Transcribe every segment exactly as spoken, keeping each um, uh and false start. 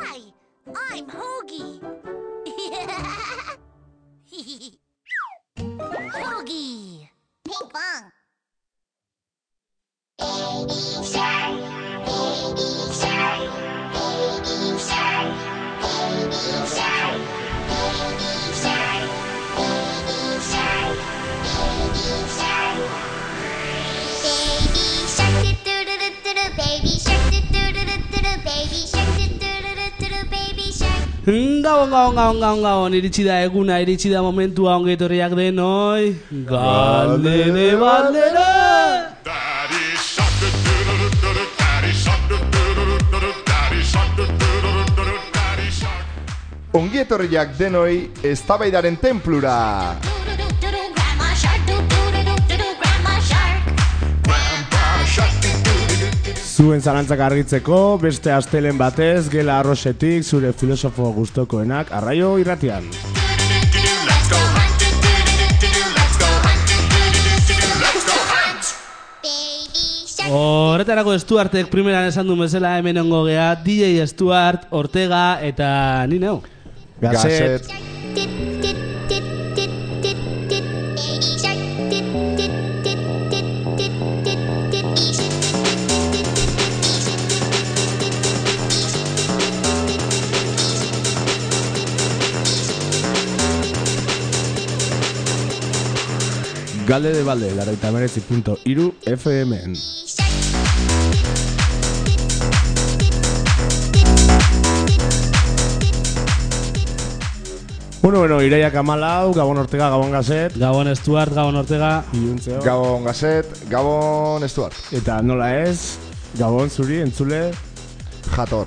Hi, I'm Hoagie. Hoagie. Ping pong. Baby shark, baby shark, baby shark, baby shark, baby shark, baby shark, baby shark. Baby shark, do do do do do, baby shark, do do do do do, baby shark, do do do do do, baby shark. Gabon, gabon, gabon, gabon, gabon, iritsi da eguna, iritsi da momentua ongi etorriak denoi. Galdere baldera! Daddy shark, do-do-do-do-do, daddy shark, do-do-do-do-do, daddy shark, do-do-do-do-do, daddy shark. Ongi etorriak denoi eztabaidaren tenplura. Grandma shark, do do do do do, grandma shark. Grandpa shark, do-do-do-do-do. Zuen zalantzak argitzeko, beste astelen batez, gela arrosetik, zure filosofo gustokoenak, arraio irratian. Let's go hunt, do-do-do-do-do, let's go hunt, do-do-do-do-do, let's go hunt. Baby shark. Horretarako Stuartek primeran esan du bezala hemen ongo gea, D J Stuart, Ortega eta ni neu. Gazet. Galde de balde, larreita merezi punto iru F M-en. Bueno, bueno, iraiak amalau, Gabon Ortega, Gabon Gazet. Gabon Stuart, Gabon Ortega. Iluntzeo. Gabon Gazet, Gabon Stuart. Eta nola ez, Gabon zuri, entzule. Jator.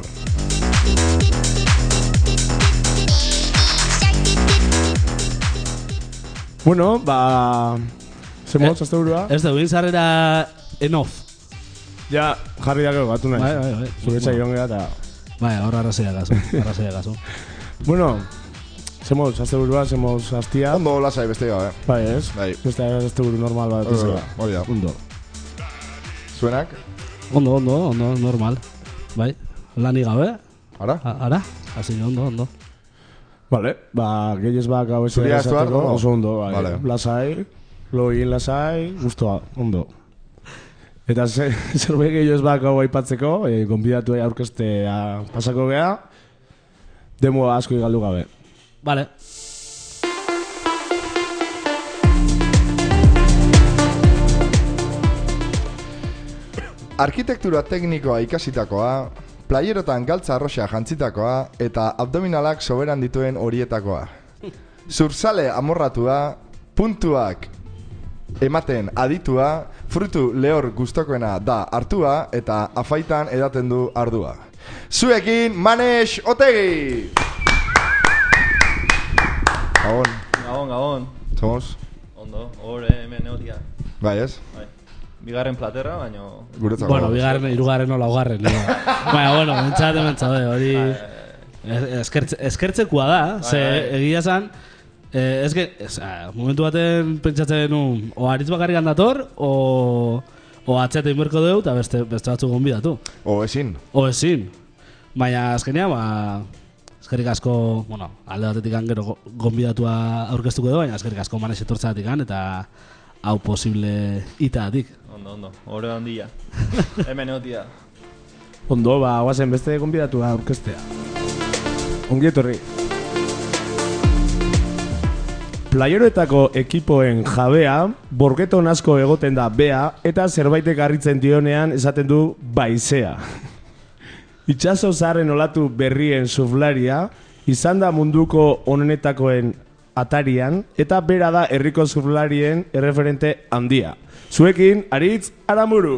Bueno, ba... Zemotz, azte burua? Ez dugu, inzarrera enof. Ja, jarri dako gatu nahi. Bai, bai, bai. Zure txairon gara eta... Bai, horra arrazia gazo, arrazia gazo. Bueno, zemotz, azte burua, zemotz aztia. Ondo lasai beste gabe. Bai ez? Bai. Beste azte buru normal bat. Hori ez da, hori da. Ondo. Zuenak? Ondo, ondo, ondo, normal. Bai, lani gabe, Ara? a- ara, hasi ondo, ondo. Vale, ba, gehiez bak hau ez Zuria, Stuart, ondo? oso ondo, bai. Vale. Lasai, login lasai, gustoa, ondo. Eta ze, zerbait gehiez bak hau aipatzeko, e, gonbidatu aurkeztea pasako gea, demo asko igaldu gabe. Vale. Arkitektura teknikoa ikasitakoa, playerotan galtza arroxa jantzitakoa eta abdominalak soberan dituen horietakoa. Zurzale amorratua, puntuak ematen aditua, frutu lehor gustokoena da hartua eta afaitan edaten du ardua. Zuekin Manex Otegi! Gabon, Gabon, gabon. somos? Ondo, hor hemen neotia. Bai ez? Bai. Bigarren platerra, baino... Guretzako. Bueno, bigarren, hirugarren o laugarren. No? Baina, bueno, mentzat, mentzat, hori... es- eskertze, eskertzekoa da, ze bai. egia zan, eh, ez, ge, ez, ah, momentu baten pentsatzen nun, o aritz bakarrik dator, o, o atzete inberko deu, eta beste, beste batzuk gonbidatu. O ezin. O ezin. Baina, azkenean, ba, eskerrik asko, bueno, alde batetik gero go- gonbidatua aurkeztuko du, baina eskerrik asko Manex etortzatik eta hau posible itatik. Ondo, ondo, hor handia. Hemen neotia. Ondo, ba, guazen beste gonbidatu aurkeztea. Ongi etorri. Playeroetako ekipoen jabea, borgeton asko egoten da bea, eta zerbaitek harritzen dionean esaten du baizea. Itxaso zaharren olatu berrien suflaria, izan da munduko onenetakoen atarian, eta bera da herriko suflarien erreferente handia. Zuekin, Aritz Aramuru.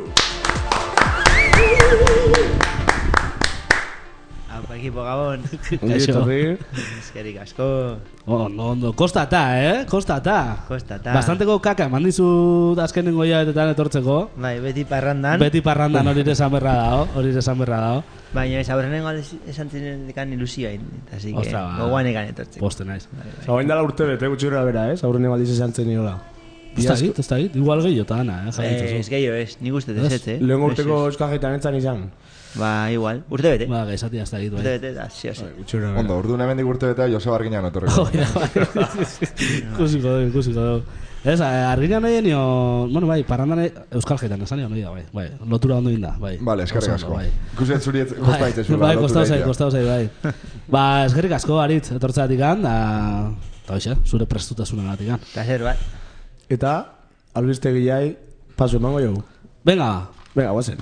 Aupa ekipo Gabon. Ongi etorri. Eskerik asko. Ondo, ondo, kostata, eh? Kostata. Kostata. Bastanteko kaka, eman dizut azkenengo hilabetetan etortzeko. Bai, beti parrandan. Beti parrandan hori esan berra dao, hori esan berra dao. Baina ez aurrenengo esan zinenekan ilusioain. Así que, Ostra, ba. gogoan ekan etortzeko. Poste naiz. Bai, bai. Zagoen dela urte bete gutxi gara bera, ez? Aurrene baldiz esan zen niola. Ez da git, ez da git, igual gehiotan, eh, jarraitzazu. Ez gehiago ez, nik uste Ez? deset, eh? Lehen Ez, urteko ez. euskal jaitan entzan izan. Ba, igual, urte bete. Ba, gaizatia ez da git, Urte bai. bete, da, si, si. Utxura. Ondo, orduan hemendik urte bete Joseba Arginan etorriko. Oida, bai. Ikusiko dugu, ikusiko dugu. Ez, argina noien nio, bueno, bai, parrandan euskal jaitan, esan nio noia, bai, bai, lotura ondo inda, bai. Vale, eskerrik Oso ondo, asko. bai. Ikusi zuriet kosta Bai, itzezula. bai, kostau zait, kostau zait, bai. Ba, eskerrik asko, Aritz, etortzeatik da, eta hoxe, zure prestutasunatik an. Placer, bai. Eta, albiste gilai, paso emango jogu. Venga, Venga, guazen.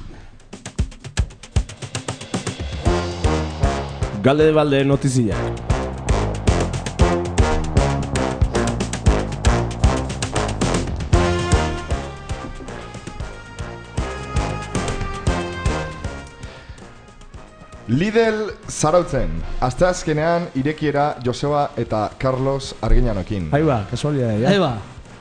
Galde de balde notizia. Lidl zarautzen. Asteazkenean irekiera Joseba eta Carlos Arginanokin. Ahí ba, kasualidad, ya. ahí ba.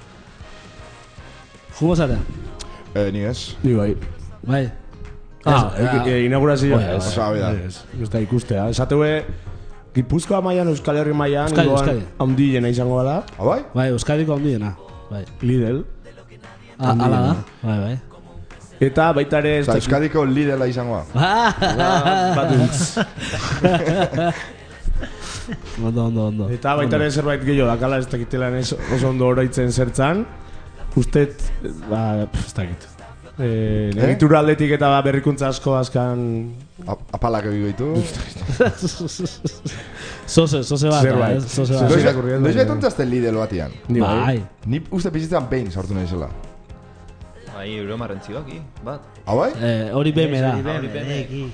Jugo zara? Eh, ni ez. Ni bai. Bai. Ah, Ez, e, inaugurazioa. Bai, ez. Osa, hori da. Ez, ez da ikustea. Esatue, Gipuzkoa mailan, Euskal Herri mailan, Euskadi, igual Euskadi. handiena izango da. Ah, bai? Bai, Euskadiko handiena. Bai. Lidl. A- Ala da. Bai, bai. Eta baita ere... ez Osa, dakit- Euskadiko Lidla izangoa. Batuntz. Ondo, ondo, ondo. Eta baita ere zerbait gehiago dakala ez dakitelan ez oso ondo oroitzen zertzan. Ustet, ba, pf, ez dakit. Eh, egitura aldetik eta ba, berrikuntza asko azkan... A- Apalak egiko ditu. Sose, sose bat, Zerbait. eh, sose Zerbait. bat. irakurri dut, Noiz bai. betuntazte Lidl batian. Ni Bai. Ni uste bizitzan behin sortu nahi zela. Bai, euro marrentzioak, bat. Ah, bai? Eh, hori B M da. Hori bene. Eki.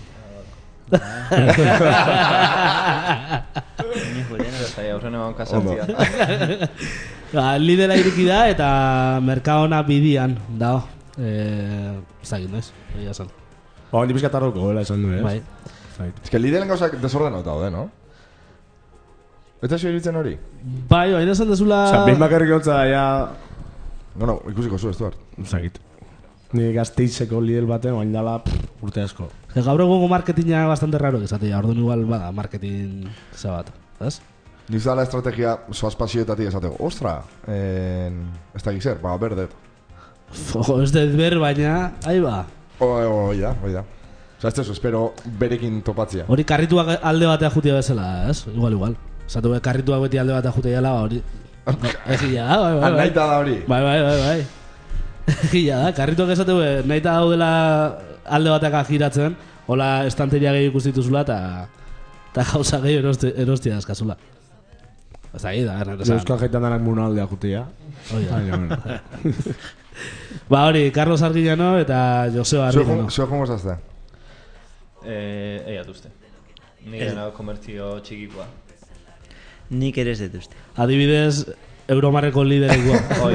Ni jodena. Zai, aurren egon kasartzia. Ba, Lidela iriki da eta Mercadona bidian da. Eh, ez dakit, noiz? Egia esan. Ba, hondi pizkat arroko, gola esan du, ez? Bai. Zait. Ez que Lidlen gauzak desordenauta daude, no? Eta zio iritzen hori? Bai, baina esan dezula... Osa, behin bakarrik gautza da, ja... No, no, ikusiko zu, ez du hart. Zagit. Ni Gasteizeko Lidl baten, oain dala, pff, urte asko. Que gaur egungo marketinga bastante raro, esatea, orduan igual bada marketing zabat, ez? Niz dala estrategia zoaz pasioetatik esateko. Ostra, en... ez da zer, ba, berdet. Ojo, ez dut ber, baina, ahi ba. Oi da, oi da. Osa, ez tezu, espero berekin topatzia. Hori karrituak alde batea jutia bezala, ez? Igual, igual. Zatu be, karrituak beti alde batea jutia dela, ba, hori... Egia da, bai, bai, bai. Naita da hori. Bai, bai, bai, bai. Egia da, karrituak esatu be, nahi eta daudela alde bateak giratzen, hola estanteria gehi ikustituzula, eta eta gauza gehi erosti, erostia dazkazula. Ez da, da, erren esan. Euskal jaitan danak muna aldea jutia. Hoi da. Baina, bueno. Ba hori, Carlos Arguiñano eta Joseba Arguiñano. Zue jongo zazte. Eh, eiat uste. Nire nago komertzio txikikoa. Nik ere ez dut uste. Adibidez, Euromarreko liderekoa. Oi,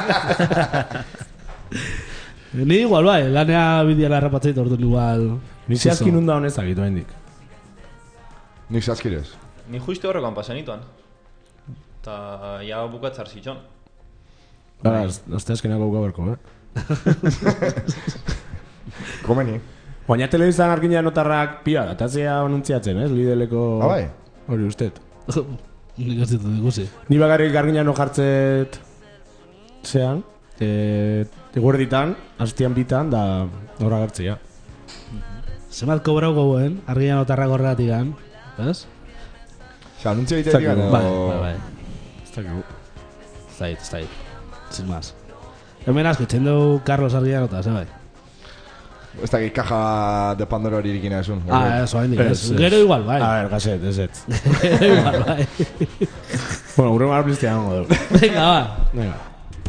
Ni igual bai, lanea bidiala errapatzeit, orduan igual... Ni zehazkin nunda honez agitu hendik. Nik zazkirez. ni justu horrekoan pasanituan. Ta ja bukatzar zitxon. Bara, azte azkenako buka berko, eh? Komeni. Baina telebizan argina notarrak pia, eta zea anuntziatzen, ez? Lidleko... Ah, bai? Hori ustet. Nik ez ditut ikusi. Ni bakarrik argina no jartzet... Zean, e, eguerditan, hastian bitan, da horra gartzea. Zemat kobrau gogoen, Arguiñano tarrak horregatik gan, ez? Osa, anuntzia egitea Zakigu. digan, Bai, edo... bai, bai. Ez dakigu. Zait, zait. Sin más. Hemen asko, txen dugu Carlos Arguiñano eta, ze bai. Ez da, kaja de Pandora hori irikina esun. Ah, eso, hain Ez, ez. ez. Gero igual, bai. A ver, gazet, ez ez. Gero igual, bai. Bueno, gure mar plistia gango dugu. Venga, ba. Venga.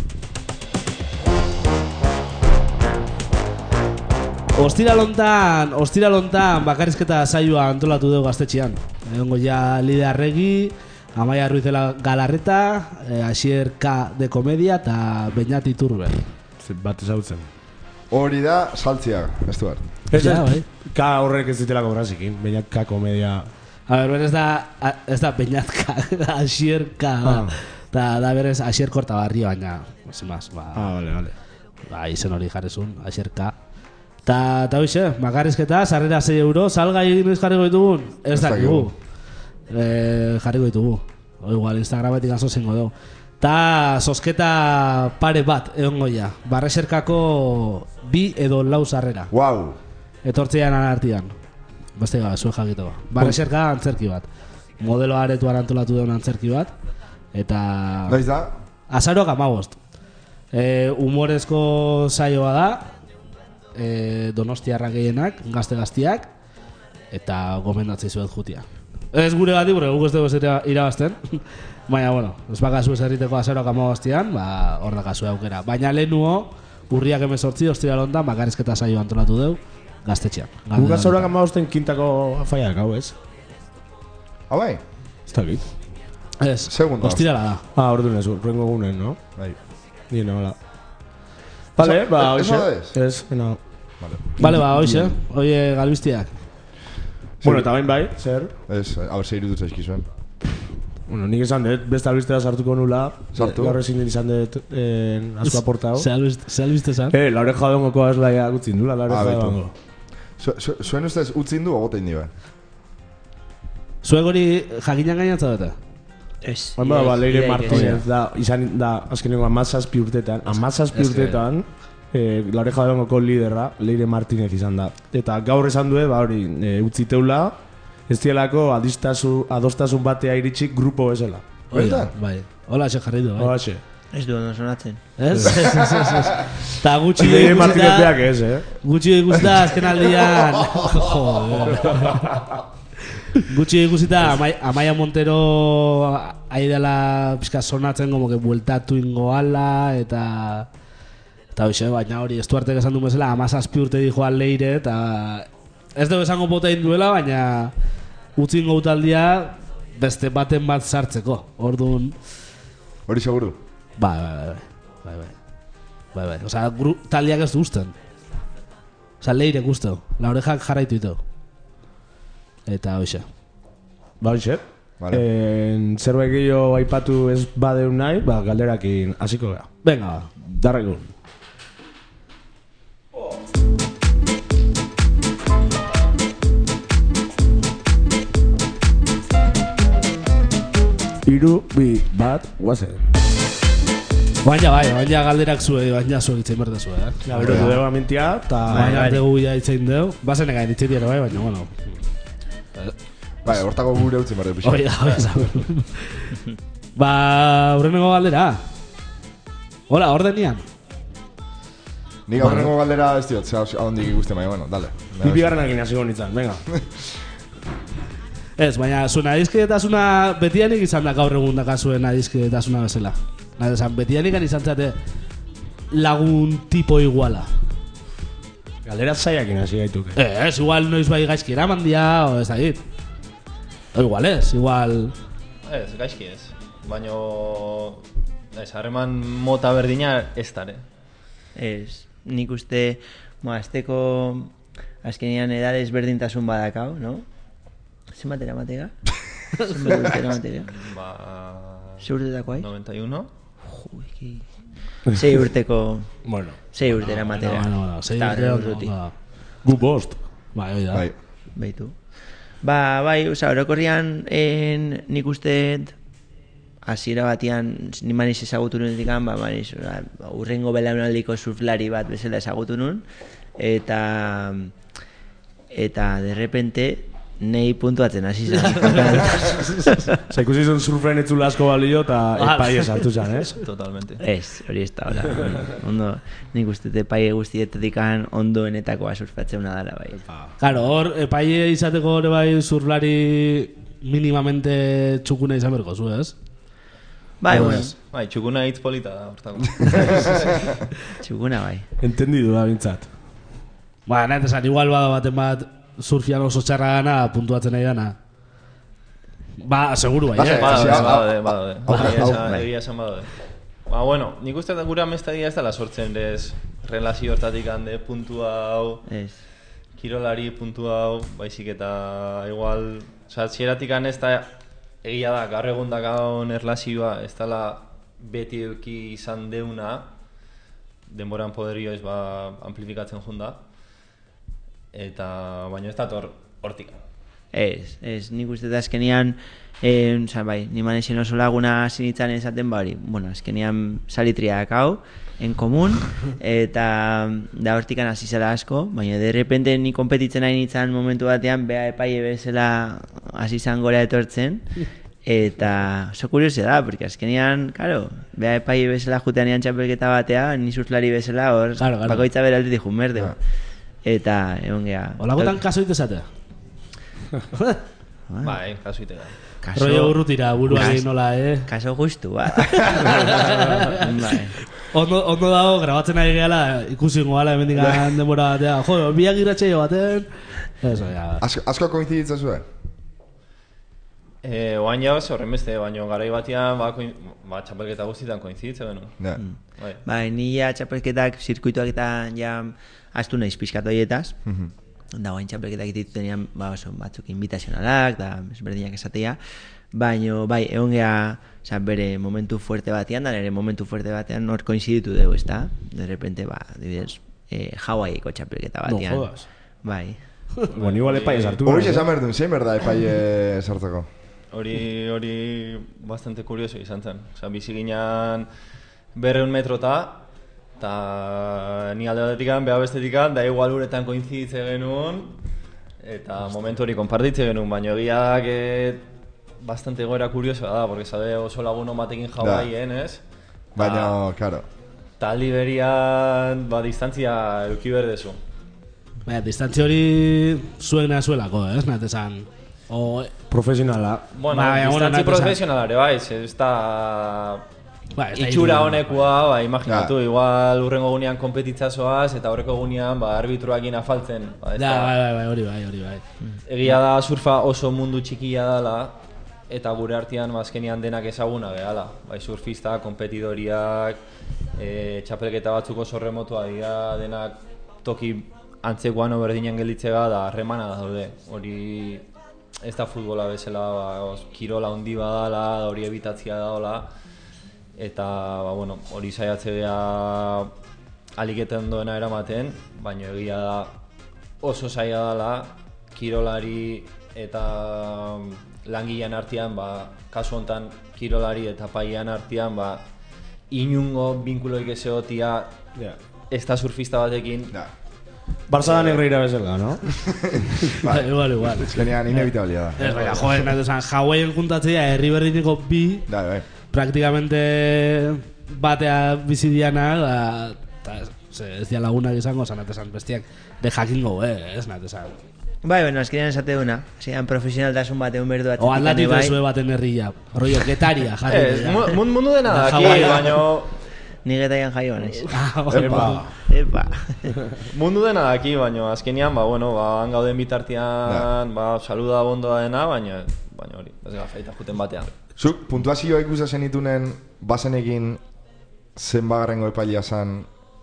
Ostiralontan, ostiralontan bakarrizketa saioa antolatu dugu gaztetxean. Egongo ja Lide Arregi, Amaia Ruizela Galarreta, eh, Asier K. de Komedia eta Beñat Iturbe. Bat ezautzen. Hori da, saltzia, ez du hart. Ez Ja, ez, bai. ka horrek ez ditelako brazikin. Baina ka komedia... A ber, berez da, a- ez da Beñat K. Asier K. Ah. Eta da berez Asier Kortabarri, baina, sin más, ba, Ah, vale, vale. ba izen hori jarrezun, Asier K. Ta, ta hoxe, bakarrizketa, sarrera sei euro, salgai noiz jarriko ditugun? Ez Ez dakigu. dakigu. Eh, jarriko ditugu. O igual Instagrametik aso zengo dugu. Ta sosketa pare bat egon goia. Barreserkako bi edo lau sarrera. Wow. Etortzean artean. Beste gabe, zuen jakiteko. Barreserka antzerki bat. Modelo aretuan antolatu deun antzerki bat. Eta... Noiz da? Azaroak amabost. E, humorezko saioa da. E, Donostiarrak gehienak, gazte-gaztiak. Eta gomendatzei zuet jutia. Ez gure gati, gure guk ez dugu ez irabazten. Baina, bueno, ez bakazu ez erriteko azaroak amabostian, ba, hor da kasu aukera. Baina lehenuo, urriak emezortzi, ostira lontan, bakarrizketa saio antolatu deu, gaztetxean. Guk azaroak amabosten kintako afaiak, hau ez? Hau bai? Ez dakit. Ez, Segunda. ostirala da. Ah, ordu nezu, rengo gunen, no? Bai. Nire, hola. Vale, Eso- ba, eso hoxe. es? Ez, no. Bale, ba, hoxe, oie galbiztiak. Bueno, eta bain bai, zer? Ez, a ber, ze irutu zaizkizuen. Bueno, nik esan dut, beste albistera sartuko nula. Sartu. Gaur ezin izan dut eh, asko aportau. Ze albizte zan? Eh, la oreja dongoko aslaia gutzin dula, la Ah, oreja beto. dongo. Zu- zu- Zuen ustez utzin du ogotein dio, eh? Zuek hori jakinan gainatza dute? Ez. Baina ba, ba, Leire Iraik- Martínez da, izan da, azkenengo amazazpi urtetan, amazazpi Ez que- urtetan, eh, la oreja dongoko liderra, Leire Martínez izan da. Eta gaur esan due, ba hori, eh, utziteula, ez dielako adistazu, adostasun batea iritsi grupo bezala. Hori da, Benetan? bai. Hola, xe jarri du, bai. Horaxe. Ez du ondo sonatzen. Ez? Ez, ez, ez, ez. Ta gutxi Leire Martínez ikusita, beak ez, eh? gutxi ikusita azken aldian, joder. Gutxi ikusita, Amai, Amaia Montero aidela pizka sonatzen como que bueltatu ingoala, eta... Eta hoxe, baina hori, Estuartek esan du bezala, amazazpi urte dijo al Leire, eta... Ez dugu esango botein duela, baina... Utzin gautaldia, beste baten bat sartzeko. Orduan... Hori seguru. Bai, bai, bai, bai, bai, bai, bai, osea, gru, taldeak ez du usten. Osea, Leire guztau, la orejak jarraitu ditu. Eta hoxe. Ba, hoxe. Vale. Eh, zerbait gehiago aipatu ez badeun nahi, ba, galderakin hasiko gara. Venga, ba. Darregun. Iru, bi, bat, guazen. Baina bai, baina galderak zue, baina zue itzen berda zue, eh? La berotu dugu amintia, eta... Baina tegu ja itzein deu, bazen ega ditzein dira bai, baina, bueno. Bai, hortako gure utzin barde pixka. Hori da, hori da. Ba, urrenengo galdera. Hola, ordenian. Nik aurrengo galdera ez diot, zera ahondik ikusten, baina, bueno, dale. Bi bigarrenakin hasiko nintzen, venga. Ez, baina zuen adizkidetasuna betianik izan da gaur egun dakazuen adizkidetasuna bezala. Nahi, esan, betianik izan zate lagun tipo iguala. Galdera zaiakin hasi gaituke. Ez, igual noiz bai gaizki eraman dia, o ez da dit. O igual ez, igual... Ez, gaizki ez. Baina... Ez, harreman mota berdina ez dare. Ez, nik uste, mo, azteko azkenean edade ezberdintasun badakau, no? Zenbat eramatega? Zenbat urte eramatega? Ba... Ze urtetako hai? noventa y uno. Jo, eki... Sei urteko... Bueno. Sei urte eramatega. No, no, no, sei Eta urte urruti. no, Gu bost. Bai, hori da. Bai. Baitu. Ba, bai, oza, orokorrian en, nik uste hasiera batean ni maniz ezagutu nunetik ba, maniz, oza, urrengo belaunaldiko surflari bat bezala ezagutu nun, eta eta de repente nei puntuatzen hasi zen. Osa, ikusi zuen surfren etzula asko balio eta epai esartu zen, ez? Totalmente. Ez, hori ez da, hola. Ondo, nik uste epai guztietetik ondoenetakoa surfatzen dala bai. Claro, hor, epaile izateko hori bai surflari minimamente txukuna izan berko zu, ez? Bai, bueno, Bai, txukuna hitz polita da, hortako. txukuna bai. Entendidu da bintzat. Ba, nahi esan, igual bada baten bat surfian oso txarra gana puntuatzen nahi dana. Ba, seguru bai, Base, eh? base. Badaude, hau- badaude, hau- badaude. Egia hau- esan- bai. Egia esan badaude. Ba, bueno, nik uste da gure amestadia ez dela sortzen ez relazio hortatik hande puntu hau, Ez. kirolari puntu hau, baizik eta igual, oza, txieratik ez da egia da, gaur egun dakaun erlazioa ez dela beti euki izan deuna, denboran poderio ez ba amplifikatzen junda, eta baina ez dator hortik. Ez, ez, nik uste da azkenian, eh, oza, bai, ni manexen oso laguna sinitzen esaten ba hori, bueno, azkenian salitriak hau, en komun, eta da hortikan hasi zela asko, baina de repente ni konpetitzen nahi nintzen momentu batean, bea epaile bezala hasi zan gora etortzen, eta oso kuriosia da, porque azkenean, claro, bea epaile bezala jutean ean txapelketa batea, ni surflari bezala hor, Claro, claro. bakoitza bere aldetik jun berde. Eta, egon geha. Olagotan kaso itezatea. Bai, kasu itera. Kaso, Rollo urrutira, buruari nola, eh? kaso justu, ba. Bai. Ondo, ondo dago, grabatzen ari gehala, ikusi goala hemendik denbora batea. Jo, biak irratxeio baten. Eso, ya. Asko, asko koinziditzen zuen? Eh, oain jau, horren beste, baina garai batean, ba, koin, ba txapelketa guztietan koinziditzen benu. Ja. Bai. Bai, ni ja txapelketak, zirkuituak eta ja astu naiz pixkat horietaz. Mhm. Da guain txapelketak dituztenean, ba, oso batzuk invitazionalak, da ezberdinak esatea. Baina, bai, egon geha, oza, bere momentu fuerte batean, da nire momentu fuerte batean nor koinziditu dugu, ezta? De repente, ba, dibidez, eh, Hawaiiko txapelketa batean. No jodas. Bai. Bueno, igual epai esartu. Hori esan behar duen, zein berda epaile sartzeko? Hori, hori bastante kurioso izan zen. Osa, bizi ginean berreun metrota, eta ni alde batetikan, beha bestetikan, da igual uretan koinziditze genuen, eta momentu hori konpartitze genuen, baina egia da, que bastante egoera kuriosoa da, porque sabe oso lagun batekin Hawaien, ez? Baina, claro. Eta aldi berian, ba, distantzia euki berdezu. Baina, distantzia hori zuen nazuelako, ez? Nahet esan. O, Profesionala. Bueno, Bai, bueno, distantzi nahi esan. profesionalare, bai, ez da... ba, ez da Itxura hiru- honekoa, ba, imaginatu, Ja. igual urrengo gunean kompetitzazoaz, eta horreko gunean, ba, arbitruakin afaltzen. Ba, ez Ja, da- bai, bai, bai, hori bai, hori bai. Egia da surfa oso mundu txikia dela, eta gure artean ba, azkenean denak ezaguna gehala. Bai, surfista, kompetidoriak, e, txapelketa batzuk oso remotua dira, denak toki antzekoan berdinen gelditzega da harremana daude. Hori ez da futbola bezala, ba, os, kirola handi badala, da hori ebitatzia daola, eta ba, bueno, hori saiatze geha aliketen doena eramaten, baina egia da oso zaila dela kirolari eta langilean artean, ba, kasu hontan kirolari eta paian artean, ba, inungo binkuloik ez egotia Ja. ez da surfista batekin. Ja. Barça da negreira bezala, no? Bai, igual, igual. Azkenean inevitabilia da. Ez, baina, joder, nahi esan, Hawaien juntatzea, herri berdineko bi, Da, bai. praktikamente batea bizi dianak, da, eta, ze, ez dia lagunak izango, zan, nahi esan, bestiak, de jakingo, eh, ez, nahi esan. Bai, bueno, azkenean esate duna. Zeran profesionaltasun bat egun berdu O aldatik zue baten herria, rollo, getaria, jarri. Ez, dira. mu- mun- mundu dena daki, Hawaii. baina Ni getaian jaio naiz. Ah, bai, Epa. Epa. mundu dena daki, baina azkenean, ba, bueno, ba, han gauden bitartean, ba, saluda bondoa dena, baina, baina hori, ez gafaita juten batean. Zuk, puntuazioa ikusa zenitunen bazenekin zenbagarrengo epailea zan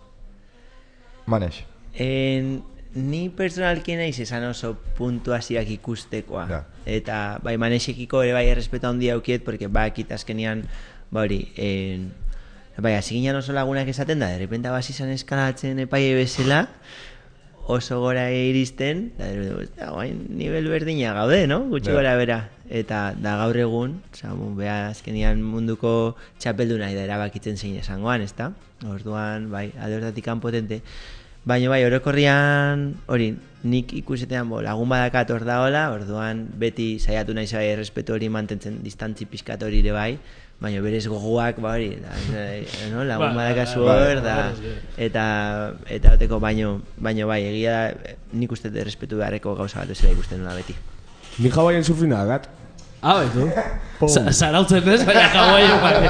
Manex? En, ni personalki naiz esan oso puntuazioak ikustekoa. Ja. Eta bai manexekiko ere bai errespeto handia aukiet, porque bakit azkenian, ba hori, en, bai, hasi ginen oso lagunak esaten da, de repente basi izan eskalatzen epaile bezala, oso gora iristen, da, de repente, "Ah, guain nivel berdina gaude, no? Gutxi Ja. gora bera. Eta da gaur egun, oza, beha azkenian munduko txapelduna da erabakitzen zein esangoan, ezta? Orduan, bai, alde hortatik potente. Baina bai, orokorrian, hori, nik ikusetean bo, lagun badakat hor daola, orduan beti saiatu nahi bai errespetu hori mantentzen distantzi pixkat hori ere bai, baina berez gogoak, ba hori, da, no? lagun Bai, badakazu bai, bai, hor, da, bai, bai. eta, eta oteko baino, baino bai, egia da, nik uste dut errespetu beharreko gauza bat ezela ikusten nola beti. Ni Hawaien surfina dakat. Ah, baitu. Sa- Zarautzen ez, baina Hawaien bai.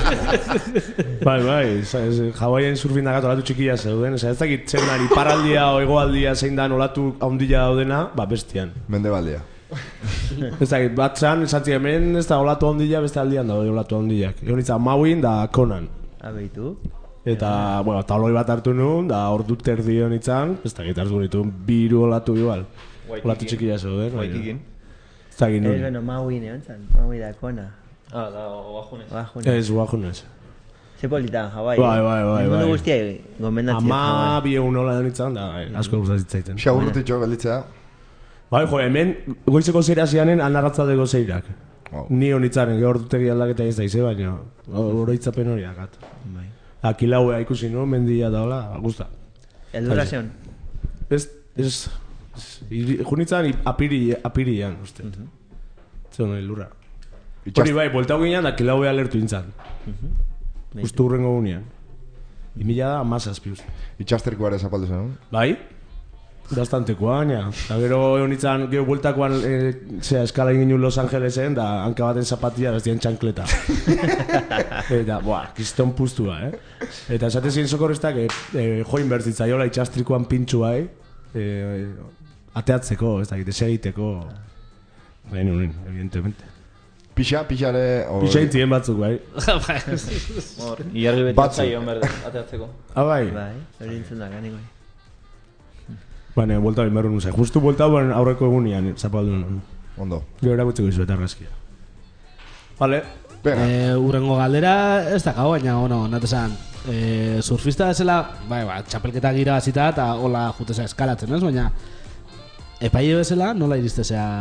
Bai, bai, za- ez- Hawaien surfin dakat olatu txikia zeuden. Osa, ez dakit zen ari paraldia o egoaldia zein dan olatu haundila daudena, ba, bestian. Mendebaldea. Ez dakit, bat zan, esatzi hemen ez da olatu haundila, beste aldian da olatu haundilak. Egon itza Mauin da Conan. Abeitu? Eta, bueno, tauloi bat hartu nuen, da ordu terdi honitzan, ez dakit hartu nituen, biru olatu igual. Waikikin. Olatu txikia zeuden. baina- Waikikin. Ez dakit Ez, nuen. bueno, Maui neon zan, Maui da kona. Ah, da, oaxunez. Bajune. Ez, guajunez. Ze politan, Hawaii. Bai, bai, bai, Mundu bai. guztia gomendatzen Ama bi egun nola denitzen, da, eh, asko gustatzen zaiten. Xaburrutitxo gelditzea. Bai, jo, hemen goizeko zeira zianen anarratzaldeko zeirak. Wow. Ni honitzaren, gehor dutegi aldaketa ez da ize, baina oroitzapen hori dakat. Bai. Akilaua ikusi no, mendia da hola, gusta. Eldura zeon. Ez, ez, junitzan apiri, apirian, uste. Mhm. Zeon, elurra. Itxast- Hori bai, boltau ginean da kilaua alertu intzan. Justu hurrengo gunean. Imila da amazazpi uste. Itxasterikoa ere zapaldu zen, Bai? Bastantekoa, baina. Eta gero honitzan, gero bueltakoan, e, zera, eskala egin Los Angelesen, da hanka baten zapatia, ez dien txankleta. Eta, boa, kiston puztua, eh? Eta esate ziren sokorrestak, e, e, join bertzitzaiola itxastrikoan pintxua, eh? E, ateatzeko, ez da, desegiteko. Baina, unin, evidentemente. Pixa, pixa ere... hori- Pixa intzien batzuk, bai. Hor, iargi beti Batzu. atzaion berde, ateatzeko. Ah, bai? Bai, hori entzun da, gani bai. Baina, buelta bin berru nuze. Justu buelta ben aurreko egunean, zapaldu nuen. Ondo. Gero erakutzeko izu eta argazkia. Vale. Venga. Eh, urrengo galdera ez da gau, baina, bueno, natesan, eh, surfista zela, bai, ba, txapelketa gira zita eta hola jutezea eskalatzen, ez? Baina, epaile bezala, nola iristezea...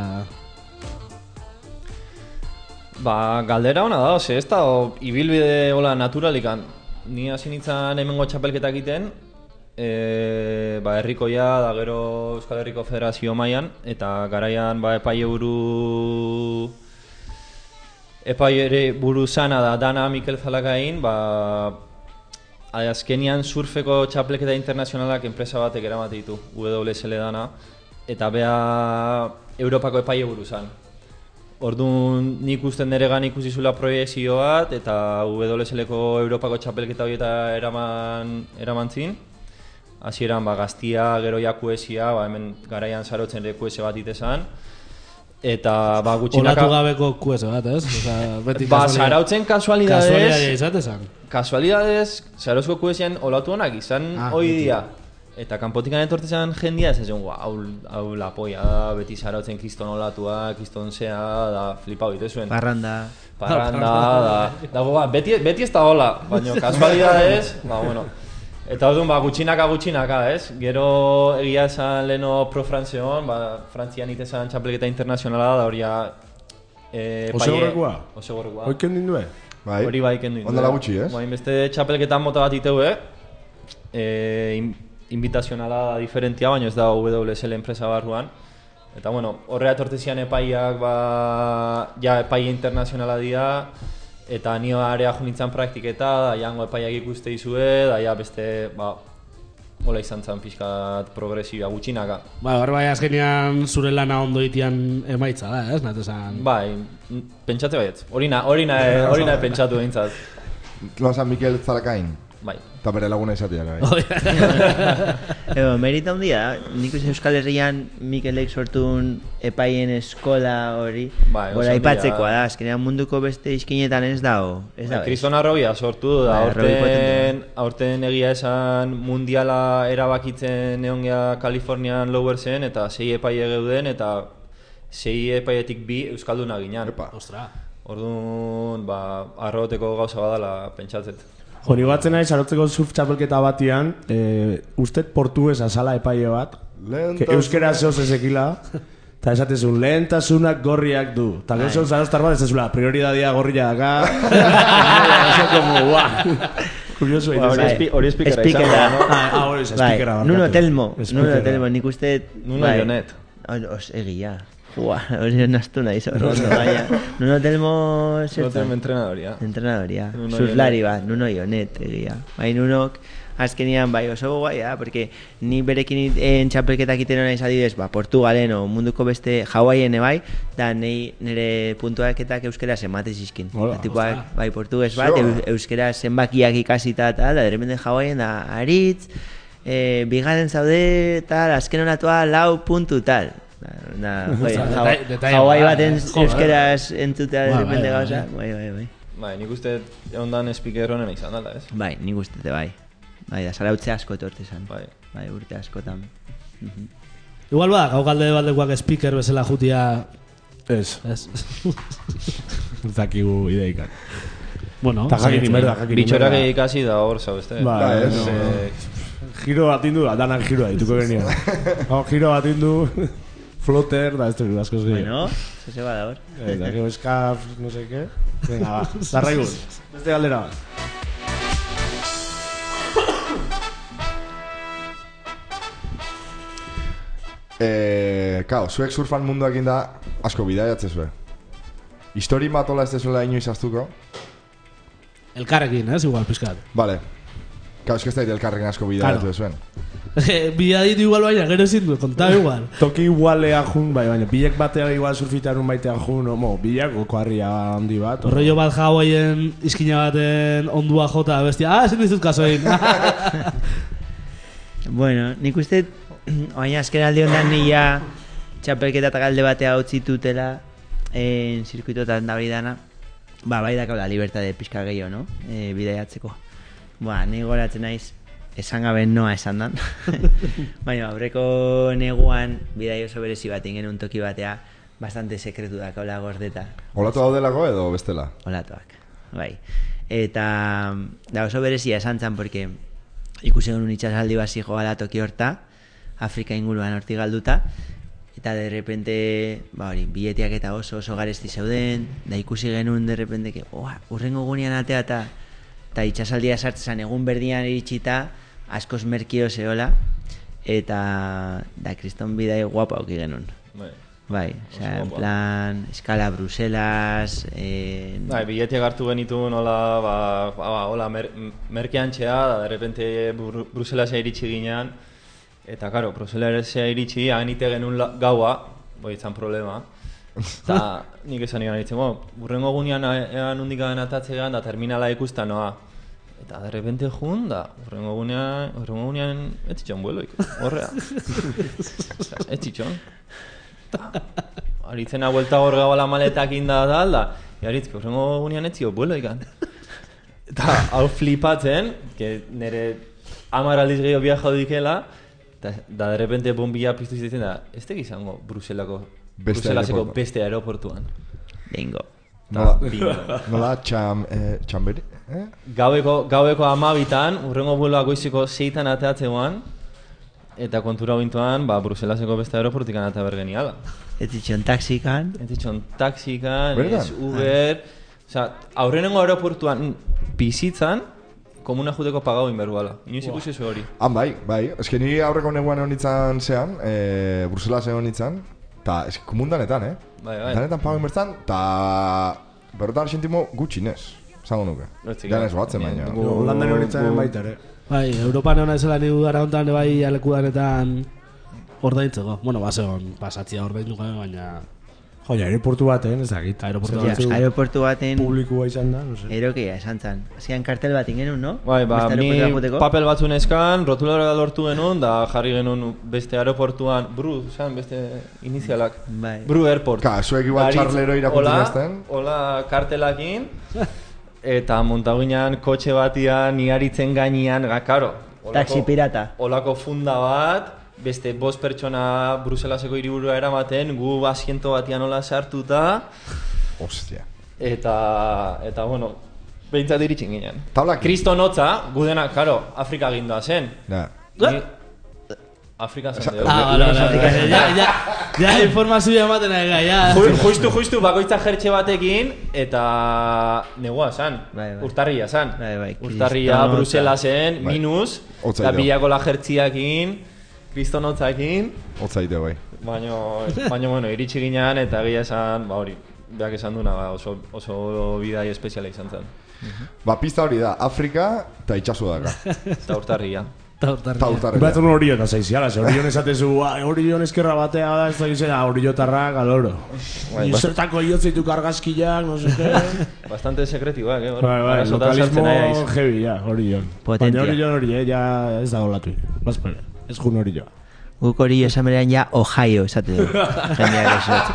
Ba, galdera ona da, ose, ez da, o, ibilbide hola naturalikan. Ni hasi nintzen hemengo txapelketak egiten, e, ba, herrikoia da gero Euskal Herriko Federazio mailan eta garaian ba, epaile buru epaile buru zana da Dana Mikel Zalakain, ba, azkenian surfeko txapelketa internazionalak enpresa batek eramate ditu, W S L Dana, eta bea Europako epaile buru zan. Orduan nik usten neregan ikusi zula proiekzio bat eta W S L-ko Europako txapelketa horieta eraman, eraman zin. Hasieran ba, gaztia, gero ja kuesia, ba, hemen garaian zarotzen ere kuese bat itezan. Eta ba, gutxinaka... Olatu gabeko kuese bat, ez? Osa, beti Ba, kasualia- zarautzen kasualidadez... Kasualidadea izatezan. Kasualidadez, zarozko kuesian olatu honak izan Ah, hoi beti. dia. Eta kanpotikan etortezan jendia ez ezen, hau, hau lapoia da, beti zarautzen kiston olatua, kiston zea, da flipau ite zuen. Parranda. Parranda, da, dago, ba, beti, beti ez da hola, baina kasualidadez, ba, bueno. Eta orduan, ba, gutxinaka, gutxinaka, ez? Gero egia esan leheno Pro Frantzeon, ba, Frantzian itezan txapelketa internazionala da, hori ja... E, Osegorrekoa? Osegorrekoa. Oiken dindue? Bai. Hori bai kendu. Ondala gutxi, ez? Baina beste txapelketan mota bat iteue, e, in, invitazionala da diferentia, baina ez da W S L enpresa barruan. Eta bueno, horrea etortezian epaiak, ba, ja epaia internazionala dira, eta nio area junitzen praktiketa, da jango epaiak ikuste izue, da ja beste, ba, hola izan zen pixkat progresioa gutxinaka. Ba, hor bai azkenean zure lana ondo itian emaitza da, ez? Natesan... Bai, n- pentsate baietz, hori na, hori na, hori na pentsatu behintzat. Loan San Mikel Zalakain. Bai. Eta bere laguna izatea, bai. Ego, merita handia da, nik uste Euskal Herrian Mikelek sortun epaien eskola hori, Bai, oso gora handia. aipatzekoa da, azkenean munduko beste izkinetan ez dago. Ez da, Kriston Arrobia sortu da, Bai, Arrobi aurten, potentea. aurten egia esan mundiala erabakitzen egon gea Kalifornian Lowersen eta sei epaile geuden eta sei epailetik bi Euskalduna ginean. Epa. Ostra. Orduan, ba, arroteko gauza badala pentsatzet. Hori batzen nahi, sarotzeko surf txapelketa batian, e, usted portuguesa zala epaile bat, que euskera zehoz ezekila, eta esatezun, lehentasunak gorriak du. Eta gero zehoz zaroztar bat, ez ezula, prioridadia gorria daka. Eso como, guau. Curioso Ba, hori egin. espi- hori speakera Speakera. izango da, no? Ah, ah, hori ez, Bai, speakera barkatu. Nuno Telmo, Speakera. Nuno Telmo, nik uste... Nuno Jonet. Os, egia. Ua, hori nastu nahi zorrondo, baina. Nuno Telmo... No zertan? tengo entrenadoria. Entrenadoria, Nuno surflari bat, Nuno Jonet, egia. Bai, Nunok, azkenian, bai, oso guai da, porque ni berekin en txapelketak iten hona izadidez, ba, Portugalen o munduko beste Hawaien bai, da nei, nire puntuaketak euskeraz emate zizkin. Hola, Da, tipuak, bai, portugues bat, Sure. eu, euskera zenbakiak ikasita eta, da, derrepende Hawaien da, aritz, e, bigaren zaude, tal, azken honatua lau puntu, tal. Da, da, bai, Ostra, Hawa- detai- detaile Hawaii bat, baten eh, joder. euskeraz entzutea Bai, derrepende bai, gauza, bai. bai, bai, bai. Bai, nik uste ondan speaker honena izan dela, ez? Bai, nik uste te bai. Bai, da, zarautze asko etorte zan. Bai. Bai, urte askotan. Mhm. Igual ba, gau galde baldekuak speaker bezala jutia... Ez, Ez. ez dakigu ideikan. Bueno, Eta jakin saiatzen. inberda, jakin Bitxorak inberda. ikasi da hor, zau, este? Ba, Ba, ez, no. Eh, Giro bat indu, danak giroa dituko genian. Hau, giro bat indu... flotter, da este asko zio. Bueno, eso se va da hor. Eta gero escaf, no sé qué. Venga, va, zarraigun. Beste galdera bat. Eh, kao, zuek surfan munduak inda asko bidaiatze zue. Histori matola ez dezuela inoiz aztuko? Elkarrekin, ez, igual, pizkat. Vale. Kao, ez que ez daite elkarrekin asko bidaiatu Claro. zuen. Bida ditu igual baina, gero ezin du, konta igual. Toki igualea jun, bai, baina bilek batea igual surfitarun baitean jun, mo, bilak okoarria handi bat. o- Rollo bat jauaien izkina baten ondua jota bestia, ah, ezin dizut kasoin. Bueno, nik uste, baina azken alde hondan nila txapelketa eta galde batea utzitutela en zirkuitotan da hori dana. Ba, bai dakaula libertade pixka gehiago, no? E, bidaiatzeko. Ba, ni goratzen naiz, esan gabe noa esan dan. Baina, aurreko neguan, bidai oso berezi bat ingen un toki batea, bastante sekretu dakaula gordeta. Olatu daudelako edo bestela? Olatuak, bai. Eta, da oso berezia esan zan, porque ikusi genuen itxasaldi basi joala toki horta, Afrika inguruan horti galduta, eta de repente, ba hori, biletiak eta oso oso garesti zeuden, da ikusi genuen de repente, que, oa, urrengo gunean atea eta eta itxasaldia sartzezan egun berdian iritsita, askoz merkio zehola, eta da kriston bidai guapa auki genuen. Bai. Bai, osea, en guapa. plan, eskala Bruselas, eh, Bai, biletiak hartu genituen hola, ba, ba, hola, mer, merkeantxea, da, de repente Bru Bruselasea iritsi ginean, eta, karo, Bruselasea iritsi, agenite genuen la, gaua, boi itzan problema, eta nik esan ikan ditzen, bueno, burrengo gunean egan hundikagan atatzean, da terminala ikusten noa. Eta de repente jun, da, urrengo gunean, urrengo gunean, ez zitxon bueloik, horrea. Ez zitxon. Aritzena vuelta hor gabala maletak inda da alda, jaritz, urrengo gunean ez zio bueloikan. Eta hau flipatzen, que nire hamar aldiz gehiago viajau dikela, eta da de repente bombilla piztu zitzen da, ez teki izango Bruselako, Beste Bruselaseko aeroportu. beste aeroportuan. bingo. Nola, Bingo. nola txam, eh, txamberi? Eh? Gaueko, gaueko amabitan, urrengo bueloa goiziko seitan ateatzegoan, eta kontura bintuan, ba, Bruselaseko beste aeroportikan atea bergeniala. Ez ditxon taxikan, Ez ditxon taxikan, Benetan? ez Uber, osea, aurrenengo aeroportuan bizitzan, komuna juteko pagau inberduala. Inoiz ikusi zu hori. Han bai, bai. Ez que ni aurreko neguan egon nintzen zean, eh, Bruselas egon nintzen, eta ez komundanetan, eh? Bai, bai. Danetan pago inbertan, eta berrotar sentimo gutxinez, zango nuke. Hortzik, Janez batzen baina. gu- Holandan horitzen gu- baita ere. Bai, Europan hona ezela ni udara hontan bai alekudanetan ordaintzeko. Bueno, basegon pasatzia ordainduko baina Joia, aeroportu baten, ez dakit. Aeroportu ja, batzu- aeroportu baten Publikoa izan da, no sé. erokia esan zan. Hasian kartel bat ingenun, no? Bai, ba, Beste ni aeroportura joateko. papel batzun eskan, rotulara lortu genuen, da jarri genuen beste aeroportuan, Bru, zan, beste inizialak. Bai. Bru Airport. Ka, zuek igual Garitz, txarlero irakurtzen hola, ezten. Hola, kartelakin, eta montaguinan kotxe batian, niaritzen gainean, ga, karo. olako- Taxi pirata. Olako funda bat, beste bost pertsona Bruselaseko hiriburua eramaten, gu asiento batian hola sartuta, Ostia. eta, eta bueno, behintzat iritsin ginen. Tablak. Kristonotza, gu dena, karo, Afrika gindoa zen. Ja. Ni... Afrika zen deu. Ah, vale, vale, vale. Ja, ja, ja, informazioa ematen ari gai, ja. Ju- Justu, justu, bakoitza jertxe batekin, eta negua zan, Bai, bai. urtarria zan. Bai, bai, Urtarria kristonotza. Bruselasen, Bai. minus, Hotza eta ideo. bilako la jertziakin, kristonotzakin, Hotzaite bai. baino, baino, bueno, iritsi ginean, eta egia esan, ba hori, beak esan duna, ba, oso, oso bidai espeziala izan zen. Ba, pista hori da, Afrika eta itxasu daka. Eta urtarria. Ta urtarria. Ta urtarria. Batzen orion azaiziala, ze orion esatezu, "Ah, orion eskerra batea da, ez da gizena, oriotarrak, aloro. Bai, Zertako iotzeitu kargazkiak, no sé qué. Bastante sekretibak, eh? hor. Bai, bai, Arazotan sartzen lokalismo nahi aiz. heavy, ja, orion. Potentia. Baina orion hori, eh, ja ez da olatu. Bazpere, ez jun hori joa. Guk hori esan berean ja Ohio esate dugu. Jendeak esat.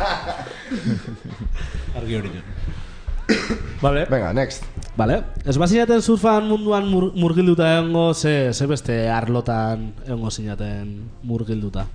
Argi orion. Vale. Venga, next. Vale, ez bazinaten surfan munduan mur, murgilduta egongo, ze, ze beste arlotan egongo zinaten murgilduta?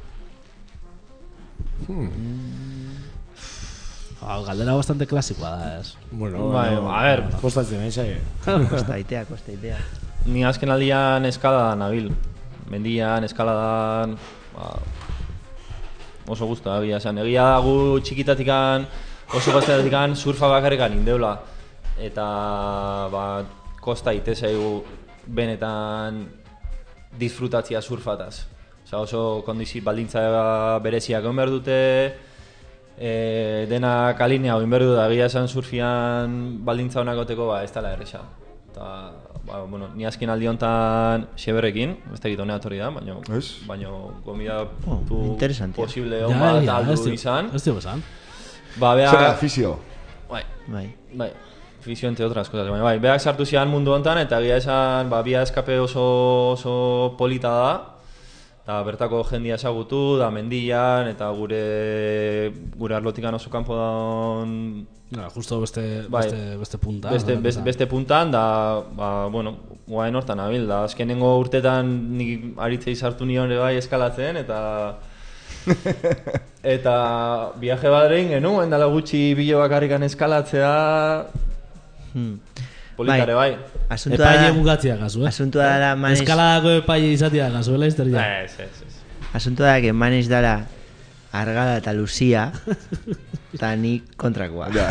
Ah, galdera bastante klasikoa da, ez? Bueno, Bai, bueno, a ver. kostatzen nahi zaie. Kostaitea, kostaitea. Ni azken aldian eskaladan nabil. Mendian, eskaladan, ba, oso gustu egia esan. Egia da gu txikitatikan, oso gaztetatikan surfa bakarrikan indeula. Eta, ba, kosta ite zaigu benetan disfrutatzia surfataz. Osa, oso kondizi baldintza bereziak egon behar dute, e, denak alinea egin behar du da, egia esan surfian baldintza honak goteko, ba, ez dela erresa. Eta, ba, bueno, ni azken aldi honetan Xeberrekin, ez da egit honea torri da, baina, baina gomidatu Oh, interesantia. posible Ja, hon bat ja, aldu ez dio- izan. Ez dio esan. Ba, bea... Zer afizio. Bai, Bai. bai, fisio entre otras cosas, baina bai, beak sartu zian mundu hontan eta egia esan, ba, bia eskape oso, oso polita da, eta bertako jendia ezagutu, da mendian, eta gure gure arlotikan oso kanpo daun Ja, justo beste, Bai. beste, beste punta. beste, da, beste, da. beste puntan, da, ba, bueno, guain hortan abil, da, azkenengo urtetan nik aritzei sartu nion ere bai eskalatzen, eta eta viaje badrein genuen, dala gutxi bilo bakarrikan eskalatzea, Hmm. politare bai. Asuntua Epaile da, bukatzea gazu, eh? asuntua da manez, Eskaladako epaile izatea gazu, ela izteria. Ez, ez, ez. asuntua da que manez dara Argala eta Luzia, eta ni kontrakoa. Ja.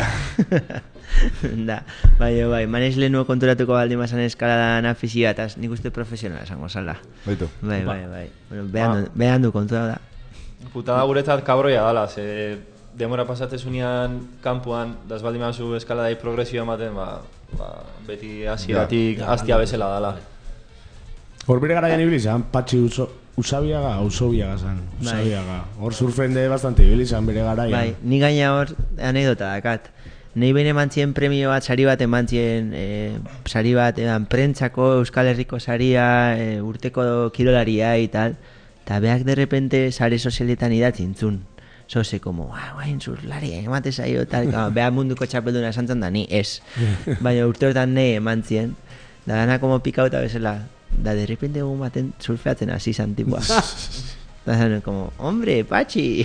da, bai, bai, manez lehenuo konturatuko baldin mazan eskaladan afizia, eta nik uste profesionala esango zala. Baitu. Bai, bai, bai. Bueno, behan, du, behan du kontua da. Putada guretzat kabroia dala, ze demora pasatzezunean kanpoan, da ez baldin mazu eskaladai progresio ematen, ba, ba, beti hasieratik Ja, hastia ja, bezala dala. Hor bere garaian ibili zan, Patxi uso, Usabiaga, Usobiaga zan, Bai. Usabiaga. Hor surfende bastante ibili zan bere garaian. Bai, ni gaina hor anekdota dakat. Nei behin emantzien premio bat, sari bat emantzien, e, sari bat edan prentsako Euskal Herriko saria, e, urteko kirolaria y tal, eta beak de repente sare sozialetan idatzintzun. Zose, como, ah, guain, surflaria, emate zaio, tal, claro, beha munduko txapelduna esantzan da, ni, ez. Baina urte hortan nei emantzien, da dana como pikauta bezala, da de repente egun baten surfeatzen hasi zan tipua. Da dana como, hombre, Patxi!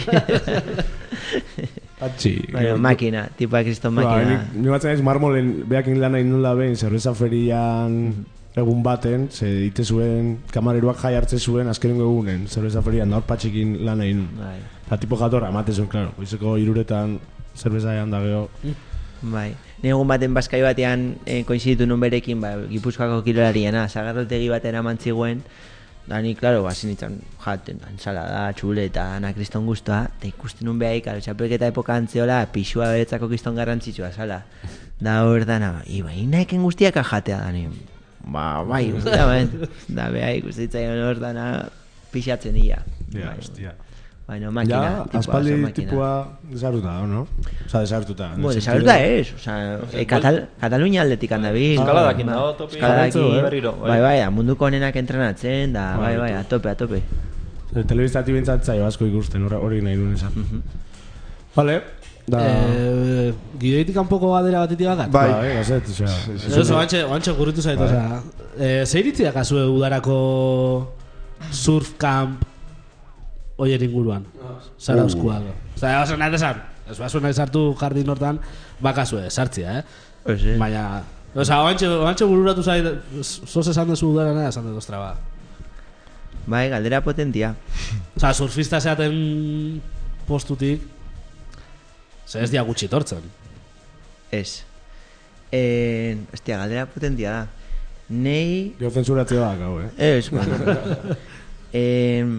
Patxi. Bueno, makina, tipua kriston makina. Ni batzen ez marmolen beakin lana inula behin, zerbeza ferian egun baten, ze ite zuen, kamareruak jai hartze zuen azkenengo egunen, zerbeza ferian, da hor Patxikin lana inu. Bai, Eta tipo jatorra, emate zuen, klaro, goizeko iruretan zerbeza ean da geho. bai. Ni egun baten bazkai batean eh, koinziditu nun berekin, ba, Gipuzkoako kirolariena, zagarrotegi batera mantziguen, da ni, klaro, ba, zinitzen jaten, ensalada, txuleta, ana kriston guztua, eta ikusten nun behaik, alo, txapelketa epoka antzeola, pixua beretzako kriston garrantzitsua zala. Da hor dana, iba, inaeken guztiak ajatea da ni, ba, bai, guztia, ben, da behaik guztitzaion hor dana pixatzen ia. Ja, Bai. hostia. Baina, makina, Ja, tipua, aspaldi oso makina. tipua desaruta, no? Osa, desarututa. Bueno, desaruta ez, o sea, eh, Katal Katalunia aldetik handabil. Eskaladak dago topi Eskaladak berriro, bai, bai, munduko honenak entrenatzen, da, bai, bai, a tope, a tope. Telebistati bintzat zaio asko ikusten, hori- hori nahi duen esan. Vale, da... Eh, Gidoitik kanpoko galdera batetik bakat? Bai. Ba, eh, gazet, osea... Ez, oantxe, oantxe gurritu zait, osea, eh, zer iritzi dakazu udarako surf camp oien inguruan? Zarauzkoa. Osea, oso nahi desan, ez basu nahi sartu jardin hortan, bakazue, sartzia, eh? Pues, eh. Baina, osea, oantxe, oantxe bururatu zait, zoz esan dezu udara nahi, esan dut, ostra, ba. Bai, galdera potentia. Osea, surfista zeaten postutik, ze ez dia gutxi tortzen. Ez. Eh, hostia, galdera potentia da. Nei... Jo zensuratzea da, gau, eh? Ez, bueno. eh,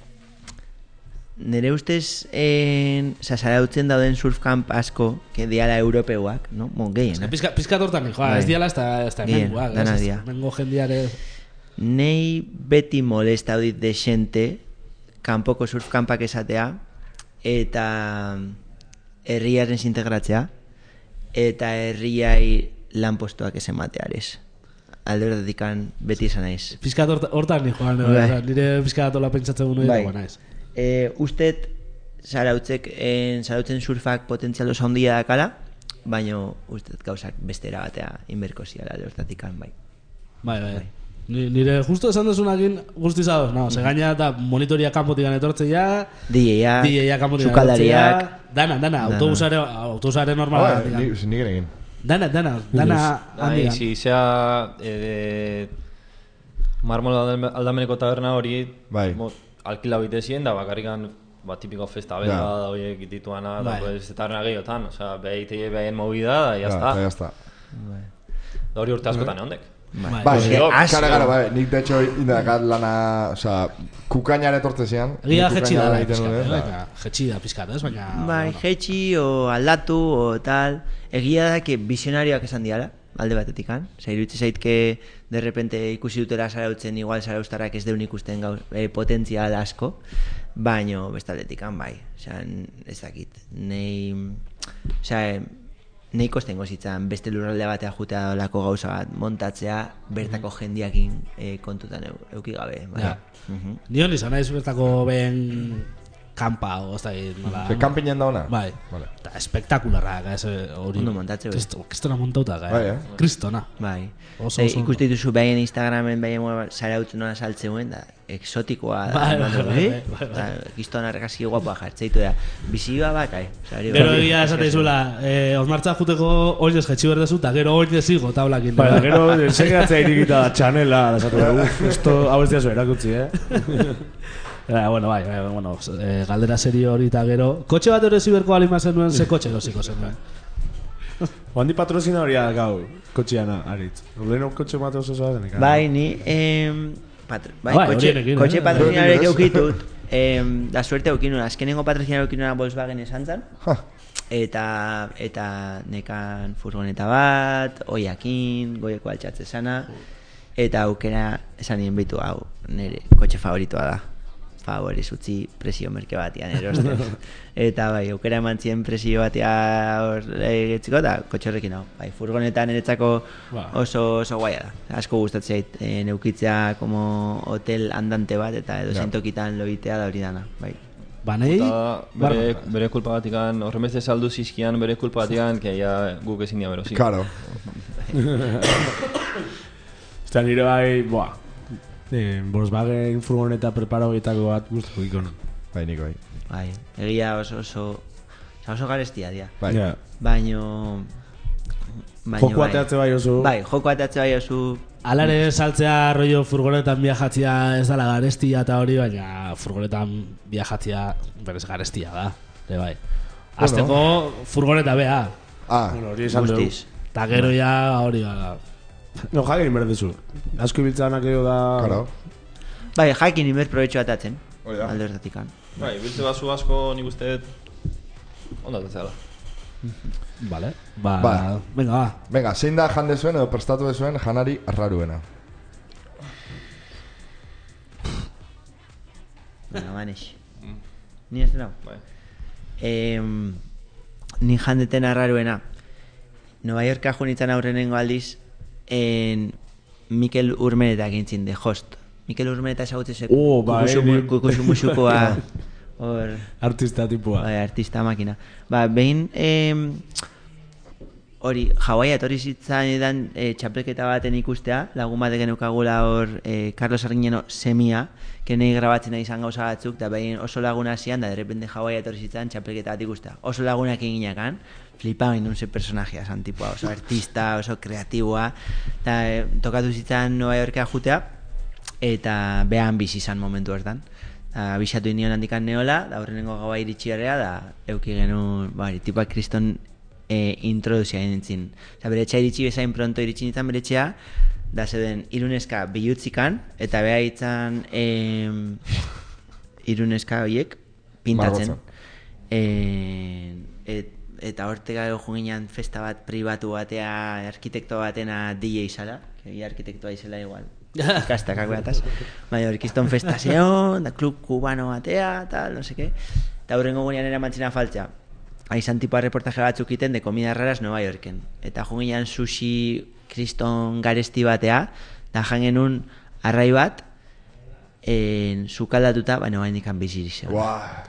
nere ustez, eh, sasarautzen dauden surfcamp asko, que diala europeuak, no? Bon, gehien, eh? Pizka, pizka tortan, joa, Bai. ez diala ez da, ez da Gehien, hemengoak, dana ez, dia. hemengo jendiare... Nei beti molesta audit de xente kanpoko surfkampak esatea eta herriaren integratzea eta herriai lanpostuak ez ematearez. Alde horretikan beti esan naiz. Pizka hortan ni joan, Bai. osea, nire pizka tola pentsatzen gure Bai. dago naiz. E, ustet zarautzek en, zarautzen surfak potentzial oso handia dakala, baina ustet gauzak bestera batea inberko ziala alde horretikan, bai. Bai, bai. Ni- Nire justo esan desunakin guztiz ados, no, ze gaina eta monitoria kanpotik etortzea, D J-a, D J-a kanpotik sukaldariak, etortzea, dana, dana, Dana. autobusare, autobusare normal Ba, batean. ni nik egin. Dana, dana, dana Bai, handian. si sea eh, marmol aldameneko taberna hori Bai. mo, alkila bitezien da bakarrikan ba, tipiko festa bela Ja. da horiek dituana, da, Bai. pues, eta gehiotan, osea, behite behien movida, da, Ja, jazta. eta jazta. Da hori urte askotan eondek. Bai. Bai, Pues nik- yo, gara, yo. gara, bai, nik de hecho indakat lana, oza, kukainare etortzezian. Egia nik jetxi da, kukainara bai, egiten pizkat, nuen, eh, da. baina, jetxi da pizkat, ez? Baina, Bai, bueno. jetxi o aldatu o tal. Egia da que visionarioak esan diala, alde batetikan. Osa, iruditzen zait que de repente ikusi dutela zarautzen, igual zaraustarrak ez deun ikusten gau, e, potentzial asko, baino bestaldetikan bai. Osa, ez dakit, nei... Osa, nei kostengo zitzan beste lurralde batea jutea dolako gauza bat montatzea, bertako jendiakin e, kontutan eu, euki gabe. Bai. Ja. Mhm. Nion izan naiz bertako ben kampa, o ez da, nola... Ze kanpinen da ona? Bai, Vale. eta espektakularra, ez, hori... Ondo montatze, bai. Kristo- Kristona montauta, Bai, eh? Kristona. Bai. Oso, Oso, oso ikuste dituzu behaien Instagramen behaien zarautzen nola saltzeuen da exotikoa da. Bai, eman bai, du, bai, eh? bai, bai, bai. Eta kiston argazki guapoa jartzeitu da. Bizioa bat, ai. Sari Gero bat. egia esate izula, eh, osmartza juteko oinez jetxi berdezu, eta gero oinez higo tablakin. Bai, da, gero, enseñatzea irikita da txanela, da, esatu, uf, esto, hau ez diazu erakutzi, eh? Ja, bueno, bai, bai, bueno, eh, galdera serio hori eta gero. Kotxe bat erosi berko alima zenuen, ze kotxe erosiko zenuen. Oandi patrozina hori gau, kotxiana, aritz. Leheno kotxe bat oso zoa denek. Bai, ni... Em, patro, bai, Bai, kotxe, horienekin, eh? kotxe patrozinarek Horiekin, ez? eukitut. Em, da suerte eukinuna. Azkenengo patrozinarek eukinuna Volkswagen esan zan. Ha, Eta, eta nekan furgoneta bat, oiakin, goieko altxatze sana, eta aukera esan nien bitu hau, nire kotxe favoritoa da. Favoriz utzi presio merke batian erosten. Eta bai, aukera eman zien presio batia hor egitziko, eta kotxe horrekin hau. Bai, furgoneta niretzako Ba. oso, oso guaia da. Asko gustatzen zait, e, neukitzea como hotel andante bat, eta edo Ja. zentokitan loitea da hori dana. Bai. Banei, Eta bere, bere kulpa batikan, horremeste saldu zizkian bere kulpa batikan, que ja guk ezin dia berosi. karo. Eta nire bai, boa, eh, Volkswagen furgoneta preparo egitako bat guztuko ikonon. Bai, niko bai. Bai, egia oso oso oso, oso garestia dia. Bai. Ja. Baino baino Joko ateatze bai oso. Bai, joko ateatze bai oso alare saltzea rollo furgonetan viajatzia ez dala garestia eta hori, baina furgonetan viajatzia berez garestia da. Ere bai. Azteko furgoneta bea. Ah, Bueno, hori esan dugu. guztiz. Eta gero ja hori ba. No, jakin berdezu. Asko ibiltzanak edo da... karo. Bai, jakin inbert probetxo atatzen. Hori da. Alde horretatik. Bai, biltze bazu asko nik uste ondatzen zela. Vale. Ba, Ba. venga, ba. Venga, zein da jande zuen edo prestatu dezuen janari arraruena? Venga, manex. Ni ez dira. Bai. Em, ni jandeten arraruena. Nova Yorka junitzen aurrenengo aldiz en Mikel Urmeneta gintzin de host. Mikel Urmeneta esagutzezeko Oh, bai, ni- kukusumusukoa hor Artista tipua. bai, artista makina. Ba, behin em, hori Hawaii etorri zitzan edan e, txapelketa baten ikustea, lagun batek geneukagula hor e, Carlos Arguiñano semia, kenei grabatzen nahi izan gauza batzuk, eta behin oso laguna hasian, da derrepende Hawaii etorri zitzan txapelketa bat ikustea. Oso lagunak eginakan, flipa ginen ze personajea zan tipua, oso artista, oso kreatiboa, eta e, tokatu zitzan Nueva Yorkea jutea, eta behan bizi izan momentu hortan. Da, bisatu inion handikan neola, da horrenengo gaua iritsi area, da euki genuen, bari, tipa kriston e, introduzia nintzen. Osa, bere etxea iritsi bezain pronto iritsi nintzen bere etxea, da zeuden iruneska bilutzikan, eta beha itzan e, iruneska horiek pintatzen. E, et, eta hortega ego junginan festa bat pribatu batea, arkitekto batena D J zala, que arkitektoa izela igual. Ikastakak behataz. Bai, hor kiston festa zeon, da klub kubano batea, tal, no seke. Eta hurrengo gunean eramantzina faltza. Aizan tipa reportaje batzuk iten de comida raras Nueva Yorken. Eta junginan sushi kriston garesti batea, da jangenun arrai bat, en, sukaldatuta, baina bain dikan biziri zeon. Buah.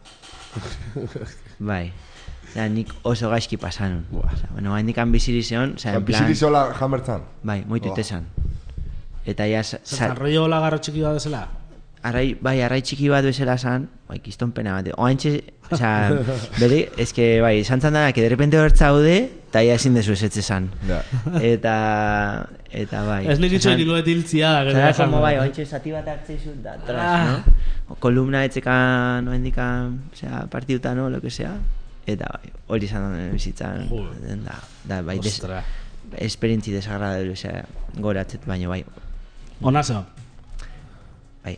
Bai. Da, nik oso gaizki pasanun. Osa, bueno, bain dikan biziri zeon, oza, en plan... Biziri zola jamertzan? Bai, moitu Buah. itesan. Eta ja... sa- Zertan rollo lagarro txiki bat desela? Arrai, bai, arrai txiki bat bezala zan, bai, kiston pena bat. Oantxe, oza, bere, eske, bai, santzan dana, que de repente hor zaude, eta ia ezin dezu esetze esan. Ja. Eta, eta bai. Ez nik itxoin nilo etiltzia da. Zara, como bai, ointxe zati bat hartzei zut da, tras, no? Kolumna etzekan, oendikan, osea, partiduta, no, lo que sea. Eta bai, hori izan da bizitzan, da, da, bai, des, Ostra. esperientzi desagradable, osea, goratzet, baino bai. Ona zeo. Bai.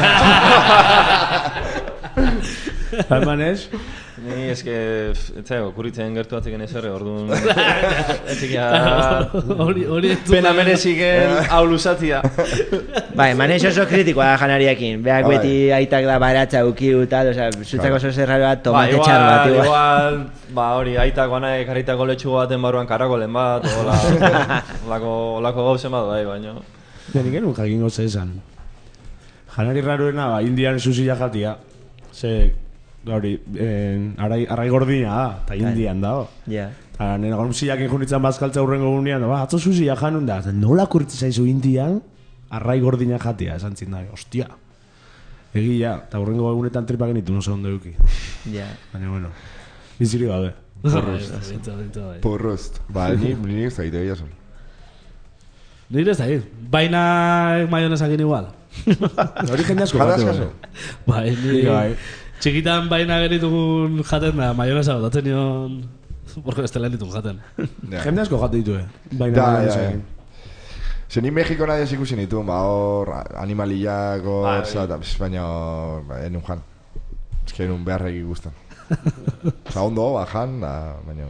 Almanez? Ni eske, etzai, okurritzen gertu atzeken ezerre, orduan... Etzikia... Hori, hori... Pena mereziken hau luzatzia. Bai, manez oso kritikoa da janariakin. Beak Bai. beti aitak da baratza ukiu tal, osea, zutzako Claro. oso zerraro bat, Ba, tomate igual, txar bat, igual. igual, ba, hori, aitak bana ekarritako letxu baten barruan karakolen bat, hola, olako, olako gauzen bat, bai, baino. Ja, nik enun jakingo ze esan. Janari raruena, ba, indian susila jatia. Ze, hori, en, arai, arrai gordina da, eta indian da. Ja. Eta nena gormziak injunitzen bazkaltza urrengo gunean, ba, atzo susila janun da. Eta nola kurtzi zaizu indian, arrai gordina jatia, esan zinda, ostia. Egia, eta urrengo egunetan tripa genitu, no segon deuki. Ja. Baina, bueno, biziri gabe. Porrost. Ba, ni, ni ez zaite egia son. Nire ez da, baina maionesakin igual. Hori jende asko Jada jate, askaso. Bai, ni... bai. Txikitan baina geritugun jaten da, maionesa botatzen nion... Porque ez tela ditun jaten. Ja. Jende asko jate ditu, eh? Baina, Da, baina, ja, ja, ja. Ze ni Mexiko nahi ez ikusi nitu, ba, hor, animaliak, hor, Bai. zata, baina, ba, enun jan. Ez que enun beharrek ikusten. Osa, ondo, ba, jan, da, baina...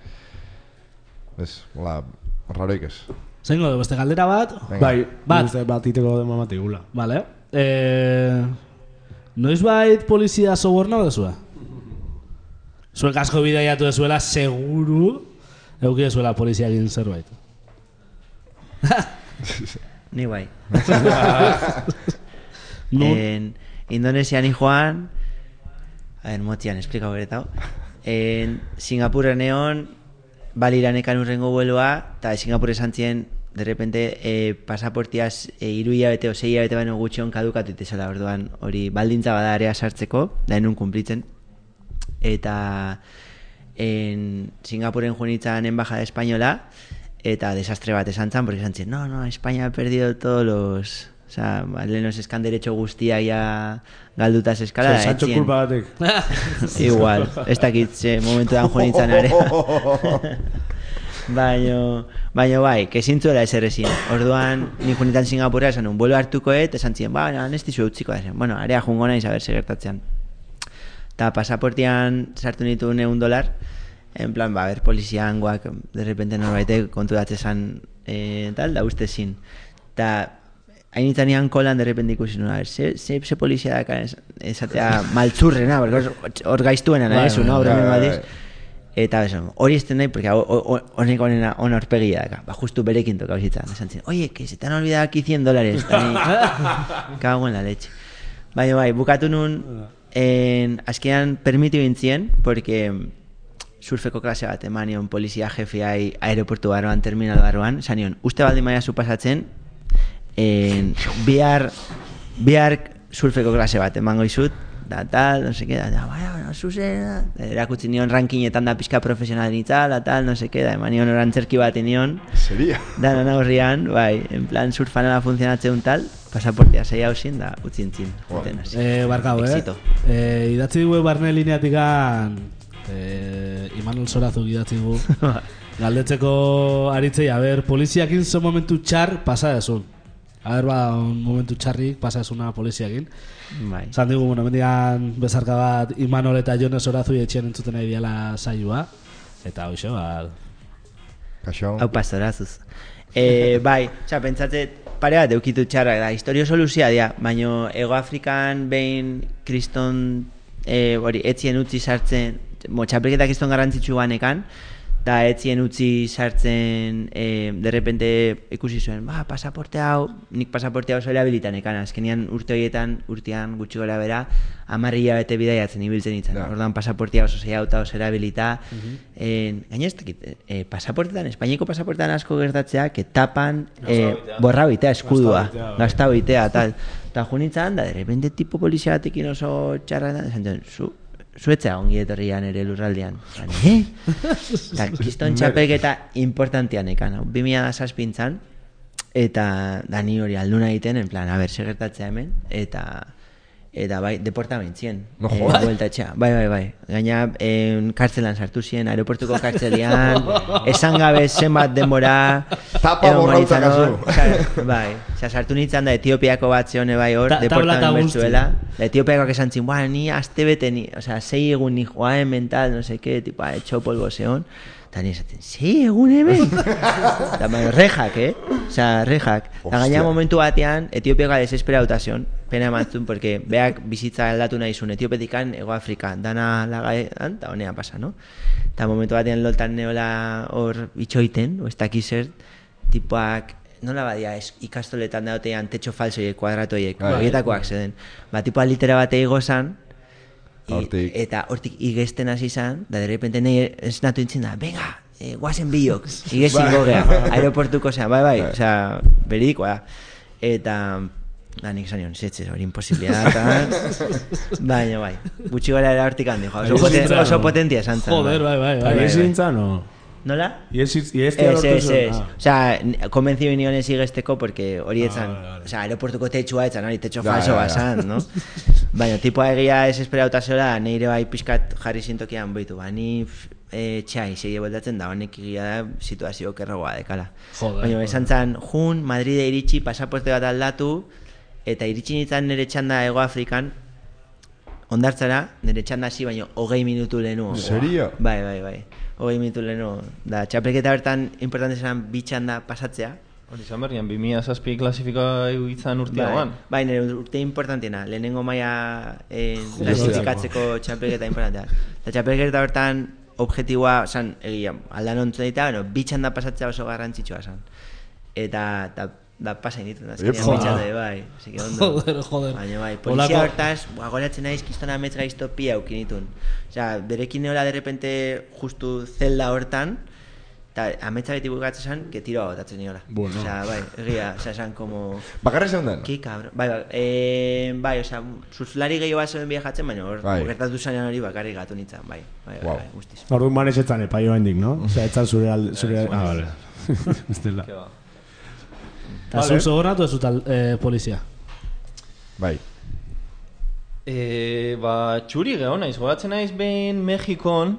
Ez, hola, raroik ez. Zengo, beste galdera bat? Venga. Bai, Bat. bat, bat iteko dema matigula. Vale. Eh, noiz bait polizia soborna dezue? Zuek asko bidaiatu dezuela, seguru euki dezuela polizia egin zerbait. Ni bai. Nun? En Indonesian y Juan, a ver, motian, explica beretao. En Singapurren egon, baliranekan urrengo vueloa, eta Singapur esan zien, de repente, eh, pasaportiaz eh, iru hilabete o sei hilabete baino gutxion kadukatu itezela, orduan hori baldintza bada area sartzeko, da enun kumplitzen. Eta en Singapuren junitzan embajada española, eta desastre bat esan zan, porque esan zien, no, no, España ha perdido todos los... O sea, lehenos eskan derecho guztia ya galduta eskala. Zer, Sancho kulpa batek. Igual, ez dakit ze momentuan junitzan ere. Baino, baino bai, kesintzuela ezer ezin. Orduan, ni junitan Singapurra esan un vuelo hartuko et, esan zien, ba, anestizu utziko da. Bueno, area jungo naiz, a ber, segertatzean. Ta pasaportian sartu nitu neun dolar, en plan, ba, ber, polizian guak, de repente norbaitek kontu datzezan eh, tal, da uste zin. Ta, hainitzanean kolan de repente ikusi nuen, a ver, ze, ze, ze polizia daka esatea maltzurrena, porque hor- hor gaiztuena nahi ezu, no? Horremen bai, badiz. Eta beso, hori esten nahi, porque honek honena on horpegia daka, ba, justu berekin toka bizitzan, esan zen, oye, que se te han olvidado aquí cien dólares, cago en la leche. Baina bai, bukatu nun, en, azkenean permitu bintzien, porque surfeko klase bat emanion polizia jefeai aeroportu barruan, terminal barruan, esan nion, uste baldin maia zu pasatzen, en, bihar, bihar surfeko klase bat emango izut, da tal, no se qué, da, baina, bueno, zuzen, erakutsi nion rankinetan da pizka profesional nitzal, da tal, no se qué, da, eman nion orantzerki bat nion, Seria. da nana horrian, bai, en plan surfanela funtzionatzen tal, pasaportea zei hausin, da, utzintzin, joten hasi. Eh, barkau, eh? Exito. Eh, idatzi dugu barne lineatikan eh, Imanol Sorazu idatzi dugu galdetzeko aritzei, a ber, poliziakin zo momentu txar pasa desun. A ber, ba, un momentu txarrik pasa desuna poliziakin. Bai. Zan digu, bueno, mendigan bezarka bat Imanol eta Jone Sorazu etxean entzuten nahi diala saioa. Eta hoxe, ba... Kaixo. Hau pastorazuz. E, bai, oza, pentsatzet, pare bat eukitu txarrak da, historio soluzia dia, baino Ego Afrikan behin kriston, e, hori, etzien utzi sartzen, mo, txapelketa kriston garrantzitsu banekan, eta etzien utzi sartzen, e, de repente ikusi zuen, ba, pasaporte hau, nik pasaporte hau zoela habilitanekan, azkenian urte horietan, urtean gutxi gora bera, amarrila bete bidaiatzen ibiltzen itzen. Ja. Orduan pasaportea oso zei hauta, oso erabilita. eh, Gaina ez dakit, eh, pasaportetan, Espainiako pasaportetan asko gertatzea, que tapan eh, borra bitea, eskudua, gazta bitea, tal. Eta junitzan, da, de repente tipo polizia batekin oso txarra, esan zen, zu, Suetza ongi etorrian ere lurraldean. Zan, eh? Eta kriston txapelketa importantean ekan. bi mila zazpintzan, eta da ni hori alduna egiten, en plan, a ber, segertatzea hemen, eta eta bai, deportamentzien. No eh, jodas. Buelta etxea. Bai, bai, bai. Gaina, eh, kartzelan sartu zien, aeroportuko kartzelian, esan gabe zenbat denbora. Tapa egongo borrautzak nintzen hor, azu. osea, bai, osea, sartu nintzen da Etiopiako bat zeone bai hor, Ta- tabla eta deportamen guzti. bertzuela. Da Etiopiakoak esan zin, buah, ni aste bete, ni, osea, sei egun ni joaen mental, no sé qué, tipo, etxo polvo zeon. Eta ni esaten, sei egun hemen? Eta, baina, rejak, eh? Osea, rejak. Eta gaina Hostia. momentu batean, Etiopiakoa desesperauta zeon, pena emantzun, porque beak bizitza aldatu nahi zuen, Etiopetikan, Ego Afrika, dana lagaean, eta honean pasa, no? Eta momentu batean loltan neola hor itxoiten, o ez dakiz zer, tipoak, nola badia, es, ikastoletan dautean tetxo falsoiek, kuadratoiek, Bai. horietakoak zeuden. Ba, tipoa litera bate igozan, i- Hortik. eta hortik igesten hasi zan, da de repente nahi esnatu intzin da, venga, eh, guazen biok, igezin gogea, aeroportuko zean, bai, bai, osea, beridikoa. Eta, da nik zanion, zetze, hori imposiblea da, eta, baina bai, gutxi gara era hortik handi, jo, oso, Bai, poten, zintzan, oso no? potentia esan zan. Joder, bai, bai, Eta bai. bai, iesi bai. nintzen, o? Nola? Iesi, iesi Ez, lortu ez, zuen? ez. Ah. Osea, konbentzio binionez igesteko, porque hori Ah, etzan, vale, vale. osea, aeroportuko tetxua etzan, hori tetxo Ja, falso ja, ja. basan, no? Baina, tipoa egia desesperauta zeola, neire bai pixkat jarri zintokian boitu, ba, ni e, txai, segi bueltatzen da, honek egia da situazio kerrogoa dekala. Joder, Baina, joder. esan zan, jun, Madride iritsi, pasaporte bat aldatu, eta iritsi nintzen nire txanda Ego Afrikan, ondartzara, nire txanda hasi, baina hogei minutu lehenu. Serio? Bai, bai, bai. Hogei minutu lehenu. Da, txapelketa bertan, importante zelan bi txanda pasatzea. Hori izan berrian, bi mila zazpi klasifika izan urteagoan. Bai, nire urte importantena, lehenengo maila eh, klasifikatzeko txapelketa importantea. Eta txapelketa bertan, objetiboa, osan, egia, aldan ontzen dita, bueno, bi txanda pasatzea oso garrantzitsua zen. Eta, eta da pasa inituen, azkenean Epa. bi txanda, bai, así que ondo. Joder, joder. Baina bai, polizia Holako- hortaz, ba, goratzen naiz kistona amets gaizto pia eukinitun. Osea, berekin neola de repente justu zelda hortan, eta ametsa beti bukatzen zan, que tiro agotatzen niola. Bueno. Osea, bai, egia, osea, zan como... Bakarri zeunden? Ki cabrón. Bai, bai, eh, bai, osea, surflari gehiago bat zeuden viajatzen, baina hor, Bai. gertatu zanean hori bakarrik gatu nintzen, bai, bai, bai, Wow. bai, guztiz. Orduan manes etzan epaio hendik, no? Osea, etzan zure alde... Zure... Ez, Ah, bueno. vale. Ez dela. Ke ba. Eta Vale. zu zogoratu ez zutal eh, polizia. Bai. E, ba, txuri geho naiz, goratzen naiz behin Mexikon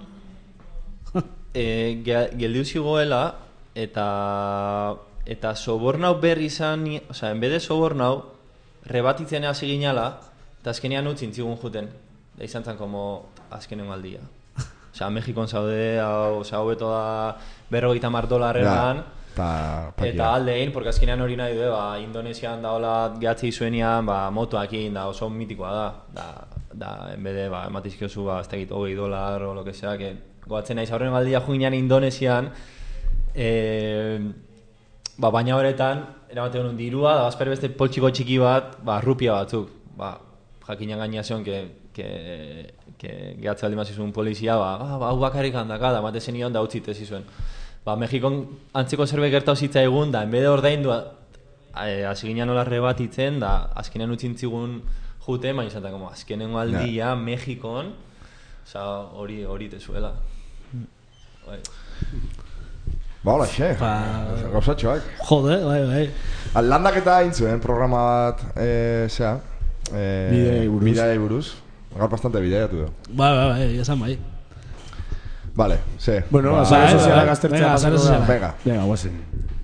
e, ge- geldiu zigoela eta eta sobornau berri izan, ni- osea, enbede sobornau rebatitzen hasi ginala eta azkenean utzin zigun juten. Da izan zen como azkenengo aldia. Osea, Mexikon zaude, hau, osea, hobeto da berrogeita hamar dolarrean. Ta, Eta alde egin, porque azkenean hori nahi du, ba, Indonesian daola gehatzi zuenian, ba, motoakin, da oso mitikoa da. Da, da enbede, ba, ematizkiozu, ba, ez dakit, hogei dolar, o lo que sea, que goatzen naiz aurren aldia juinean Indonesian, e, ba, baina horretan, eramaten honun dirua, da bazper beste poltsiko txiki bat, ba, rupia batzuk, ba, jakinan gaina zion, que, que, que gehatze aldi mazizun polizia, ba, ah, ba, hau bakarrik handaka, da, mate zenion, da utzit ez izuen. Ba, Mexikon antzeko zerbait gertatu zitzaigun, da, enbede ordaindu, eh, hasi ginen nola rebatitzen, da, azkenean utzin zigun juten, baina izan da, como, azkenengo aldia, Mexikon, oza, hori, hori tezuela. Bai. Ba, hola, xe. Ba- Gauzatxoak. Joder, bai, bai. Landaketa hain zuen programa bat, eh, zea, eh, Bideei buruz. bideei buruz. Gaur bastante bideiatu du. Bai, bai, bai, esan bai. Vale, ze. Bueno, Ba, azare bai, sozialak bai. aztertzea Venga, pasako azare da. sozialak. Venga. Venga, guazen.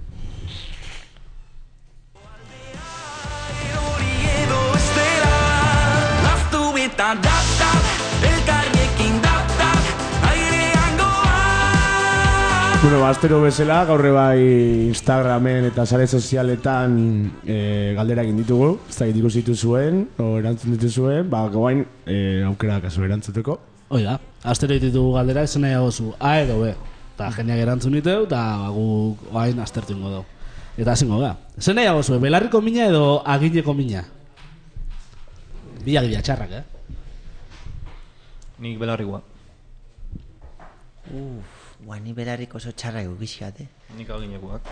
Bueno, ba, astero bezala, gaurre bai Instagramen eta sare sozialetan e, galdera egin ditugu, ez da ikusi dituzuen, o erantzun dituzuen, ba, goain e, aukera kasu erantzuteko. Hoi da, astero ditugu galdera esan nahiago zu, A edo B. Eta jendeak erantzun diteu, eta ba, guk oain aztertu ingo dugu. Eta hasingo ga. Zer nahiago zu, belarriko mina edo agileko mina? Bila gila txarrak, eh? Nik belarrikoa. Uf, guan ni belarrik oso txarra egukixat, eh? Nik aginekoak.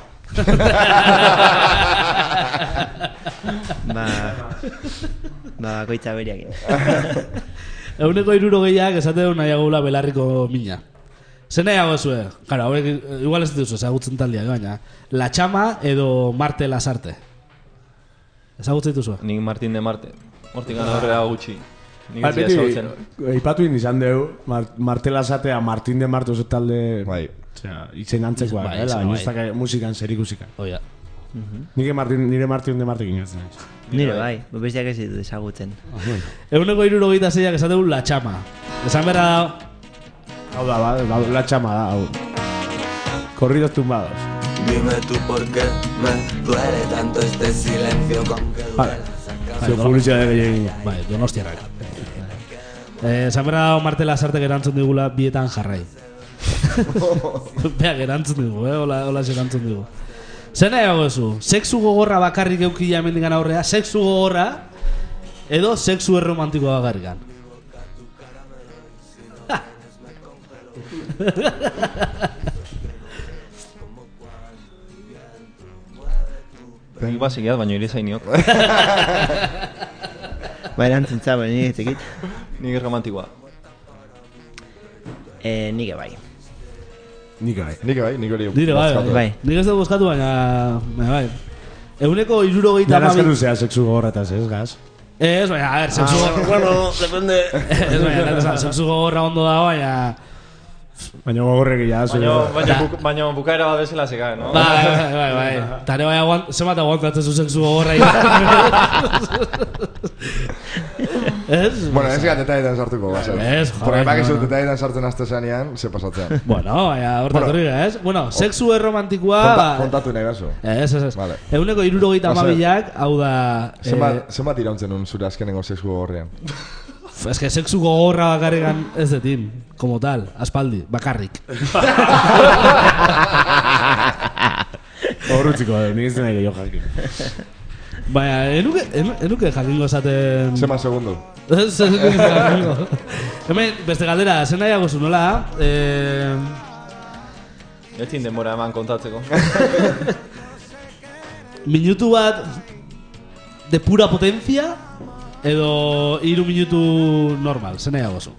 Ba, ba, bakoitza beriakin. Euneko hirurogeiak esaten nahiagula belarriko mina. Zer nahiago zue? Claro, hauek igual ez dituzu ezagutzen taldeak, baina La Chama edo Marte Lasarte. Ezagutzen dituzu? Nik Martin de Marte. Hortik gana horrela gutxi. Nik Ba, ez dira beti, ezagutzen. Ipatu izan deu, Mar Martela Satea, Martin de Marto oso talde... Bai. Osea, izen antzekoa, Bai, eh, izena, baina bai. ez daka musikan zerikusika. Oia. Nire Martin, nire Martin de Martekin ez naiz. Nire bai, besteak ez ditut ezagutzen. Euneko hirurogeita zeiak esaten La Chama. Esan berra da... Hau da, ba, ba, la txama da, hau. Corridos tumbados. Dime tú por qué me duele tanto este silencio con que Vale. duele. Zio publizidade gehiagin. Bai, donostiarrak. Eh, esan berra da Marte Lasarte gerantzun digula bietan jarrai. Beak erantzun digu, eh? Hola, hola erantzun digu. Zer nahiago zu? Sexu gogorra bakarrik eukila hemendikan aurrea, sexu gogorra edo sexu erromantikoa bakarrikan. Nik bazikiat, baina iri zainiok. Ba, erantzun zabe, nire etzekit. Nik romantikoa. Eh, nire bai. Nik bai. Nik bai, nik hori Dire, bai, bozkatu. bai. Nik ez dut bozkatu, baina... baina bai. Euneko irurogeita Dara amabi... eskatu zea sexu gogorretaz, ez, gaz? Ez, baina, a ver, sexu gogorra... Bueno, depende. Ez, baina, esan, sexu gogorra ondo da, baina... Baina gogorrek ja, Baina, baina, buk, baina bukaera bat bezala zeka, no? Bai, bai, bai, bai. Tare bai aguant... Zemat aguantatzen zu sexu gogorra Ez? Bueno, ez gat detaietan sartuko, bazen. Ez, joder, Porque bak no, ez no. detaietan sartzen azte zanean, ze pasatzean. Bueno, baina, horta Bueno. torri ez? Bueno, sexu erromantikoa... Konta, kontatu nahi baso. Ez, ez, ez. Vale. Euneko irurogeita Base- amabilak, hau da... Zenbat, zenbat irauntzen un zure azkenengo sexu gogorrean? Eh, es que sexu gogorra bakarrikan ez detin, como tal, aspaldi, bakarrik. Horrutziko, nik ez nahi gehiago jakin. Baina, enuke, enu- enuke jakingo esaten... Zema segundo. Ez, ez enuke jakingo. Hemen, beste galdera, zen nahiago zu nola, eh... Etzin denbora eman kontatzeko. Minutu bat de pura potencia edo hiru minutu normal, zen nahiago zu.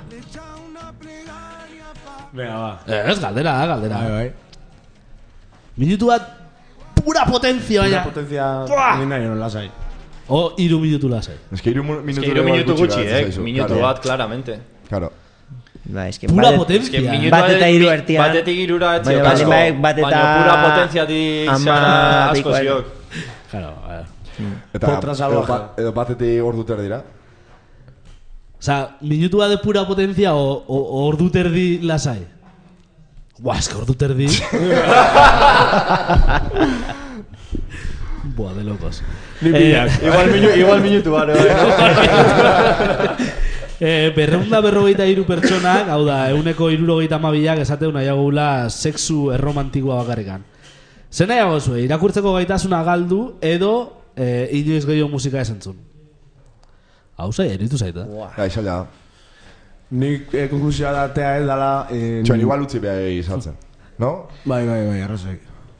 Venga, ba. Ez, galdera, galdera. Bai, bai. Minutu bat pura potencia, Una baina... potencia... Buah! Ni nahi non lasai. O hiru minutu lasai. Ez que iru mu- Ez minutu que iru igual minutu gutxi, geratzen eh? zaizu, Minutu claro. bat, claramente. Claro. Ba, eske... Pura badet- potencia. Ez que minutu Bat eta hiru artean- Batetik irura etzio Baina kasko. baldin bat eta Baina pura potentziatik ama zara asko bikoa- ziok. Claro, a ver. Eta Kontra edo, salvaje. ba, edo batetik ordu ter dira. Osa, minutu bat de pura potencia o, o, o ordu terdi lasai. Buah, es que ordu terdi... Buah, de locos. Ni Eh, pillak. Igual, minu, igual minutu bare, bai. Eh, berreunda berrogeita hiru pertsonak, hau da, euneko irurogeita amabilak esateu nahiagula sexu erromantikoa bakarrikan. Zer nahiago zue, irakurtzeko gaitasuna galdu edo eh, inoiz gehiago musika esentzun? Hau zai, eritu zaita. Ja, izaila da. Nik eh, konklusioa datea ez dala... Eh, Txoen, igual utzi behar izaltzen. No? Bai, bai, bai, arrazoi.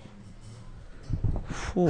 Fu.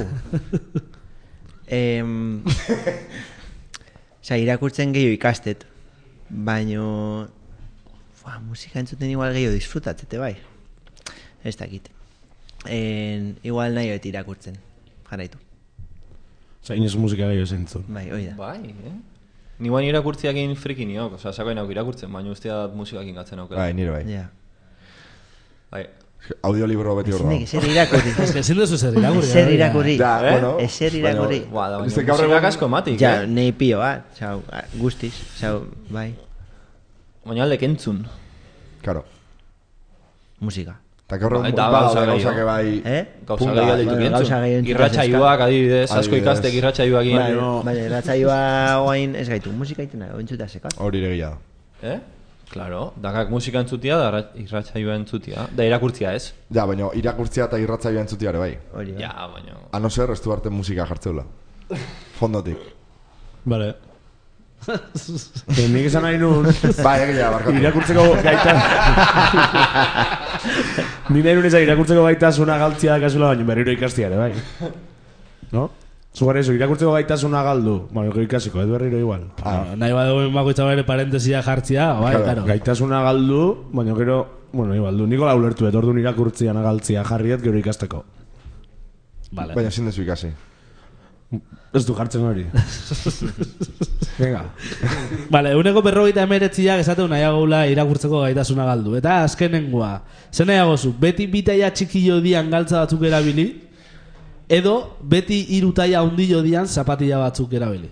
Em... Osa, irakurtzen gehiago ikastet. Baino... Fua, musika entzuten igual gehiago disfrutatzete, bai. Ez dakit. En, igual nahi beti irakurtzen. Jarraitu. Osa, inoz musika gehiago zentzun. Bai, hoi da. Bai, eh? Ni guain irakurtziakin friki niok, oza, sakoin auk irakurtzen, baina ustea musikakin gatzen aukera. Bai, nire bai. Ja. Bai. Audiolibro beti hor Ezin da. ezer irakurri. Ez que ezin duzu zer irakurri. Ezer eh? irakurri. Ja, Eh? bueno. Ezer baina- irakurri. Ba, da, Viste, baina gaur musikak egun- asko matik, Ja, eh? nei pio bat. Zau, guztiz. Zau, bai. Baina aldek entzun. Claro. Musika. Eta gaur egun Bai, da, ba, gauza daude gehiago. gauzak bai... Eh? Gauza Punga, gehiago bueno, dituk gauza gehiago entzun. entzun Irratxaiuak adibidez, asko Adibidez. ikastek irratxaiuakin. Bai, bai, irratzaioa oain ez gaitu. Musika itena, entzuta sekat. Hori ere gehiago. Eh? Claro, dakak musika entzutia da irratxaioa entzutia. Da irakurtzia ez. Ja, baina irakurtzia eta irratzaioa entzutia ere bai. Hori da. Ja, baina... A no ser, ez du arte musika jartzeula. Fondotik. Vale. Eh, nik esan nahi nun... Bai, egia, barkatu. Irakurtzeko gaita... Ni nahi nun ezak irakurtzeko gaitasuna galtzia da kasula, baina berriro ikastia ere, bai. No? Zugare eso, irakurtzeko gaitasuna galdu. Bueno, gero ikasiko, ez berriro igual. Ah, nahi badugu bakoitza bere parentesia jartzia, bai, Claro, claro. Gaitasuna galdu, baina gero, bueno, igual du. Niko laulertu, eta orduan irakurtzian agaltzia jarriet gero ikasteko. Vale. Baina ezin dezu ikasi. Ez du jartzen hori. Venga. Vale, eguneko berrogeita emeretziak esateu nahiagula irakurtzeko gaitasuna galdu. Eta azkenengoa, zen nahiagozu, beti bitaia txikillo dian galtza batzuk erabili, edo beti hiru taila hundillo dian zapatilla batzuk erabili.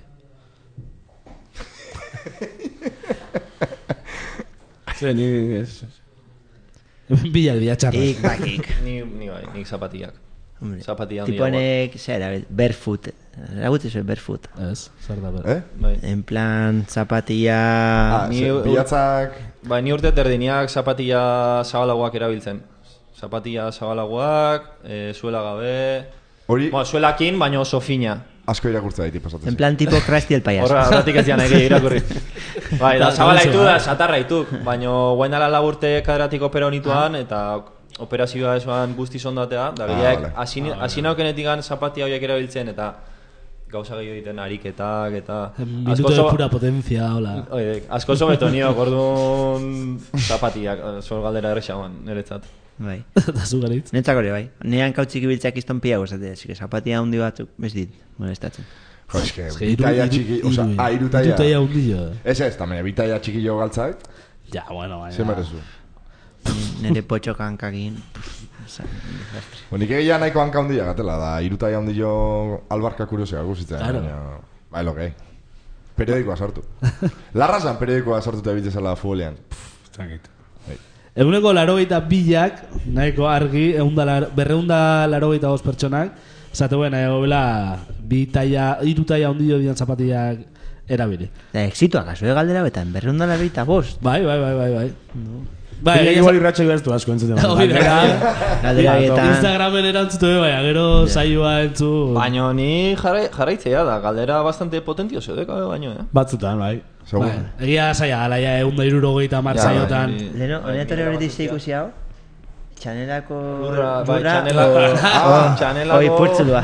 Zer, ni ez... Bilak dira txarra. Ik, bakik. Ni, ni bai, nik zapatiak. Hombre, Zapatilla tipo handiagoak. honek, zer, barefoot. Eragut ez barefoot. Ez, zer da ber. Eh? Bai. En plan, zapatilla... Ah, Ni- ze, bilatzak... Bai, ni urte terdiniak zapatilla zabalagoak erabiltzen. Zapatilla zabalagoak, e, zuela gabe... Hori Bueno, zuelakin, baina oso fina. asko irakurtza daiti pasatzen. En plan, tipo Krusty el payaso. Horra, horratik ez dian egi irakurri. Bai, da, Da- zabala da- ditu da- da, satarra dituk. Baina guain dala laburte kaderatik opera honituan, eta operazioa esoan guzti zondatea. Da, gehiak, vale. hasi naukenetik zapatia horiek erabiltzen, eta gauza gehiago egiten ariketak, eta... Minuto de pura potencia, hola. Oide, asko sobeto niok, orduan zapatiak, zor galdera errexagoan, niretzat. Bai. Eta zugaritz. Netzak hori, bai. Nean kautzik ibiltzak izton piago esate, así que zapatia handi batzuk, bez dit, molestatzen. Jo, eske, Es que hiru- bitaia hiru- txiki... Osa, hiru- ah, hiru hiru taia. taila hundillo. Ez ez, tamene, bitaia txikillo galtzak, Ja, bueno, baina. ze merezu. Nere potxo kankakin. Bo, nik egia nahiko hanka hundia gatela, da, hiru taia hundillo albarka kuriosia guzitzen. Claro. Baina, bai, lo que. Periodikoa sortu. Larrazan periodikoa sortu eta bitzezala futbolean. Zakit. Eguneko larogeita bilak, nahiko argi, berreunda larogeita bost pertsonak, zateuen nahiago bela bi taia, hiru taia hundillo dian zapatillak erabili. Da, exito akaso, eh, galdera betan, berreunda larreita bost. Bai, bai, bai, bai, bai. Bai, Bai, egia igual esan- irratxa ibertu asko entzuten. Hori da. Galdera bietan. Instagramen erantzutu be, baina gero saioa entzu. Baina ni jarrai, jarraitzea da, galdera bastante potentio zeudeka, baino, eh? Batzutan, bai. Segun. Bai, egia saia, alaia egun da irurogeita mar Ja, saiotan. bai, Leno, bai, honetan mira, hori bai, dizte ikusi hau? Txanelako... Lurra, bai, lurra, txanelako... o- Ah, txanelako... Oi, purtzulua.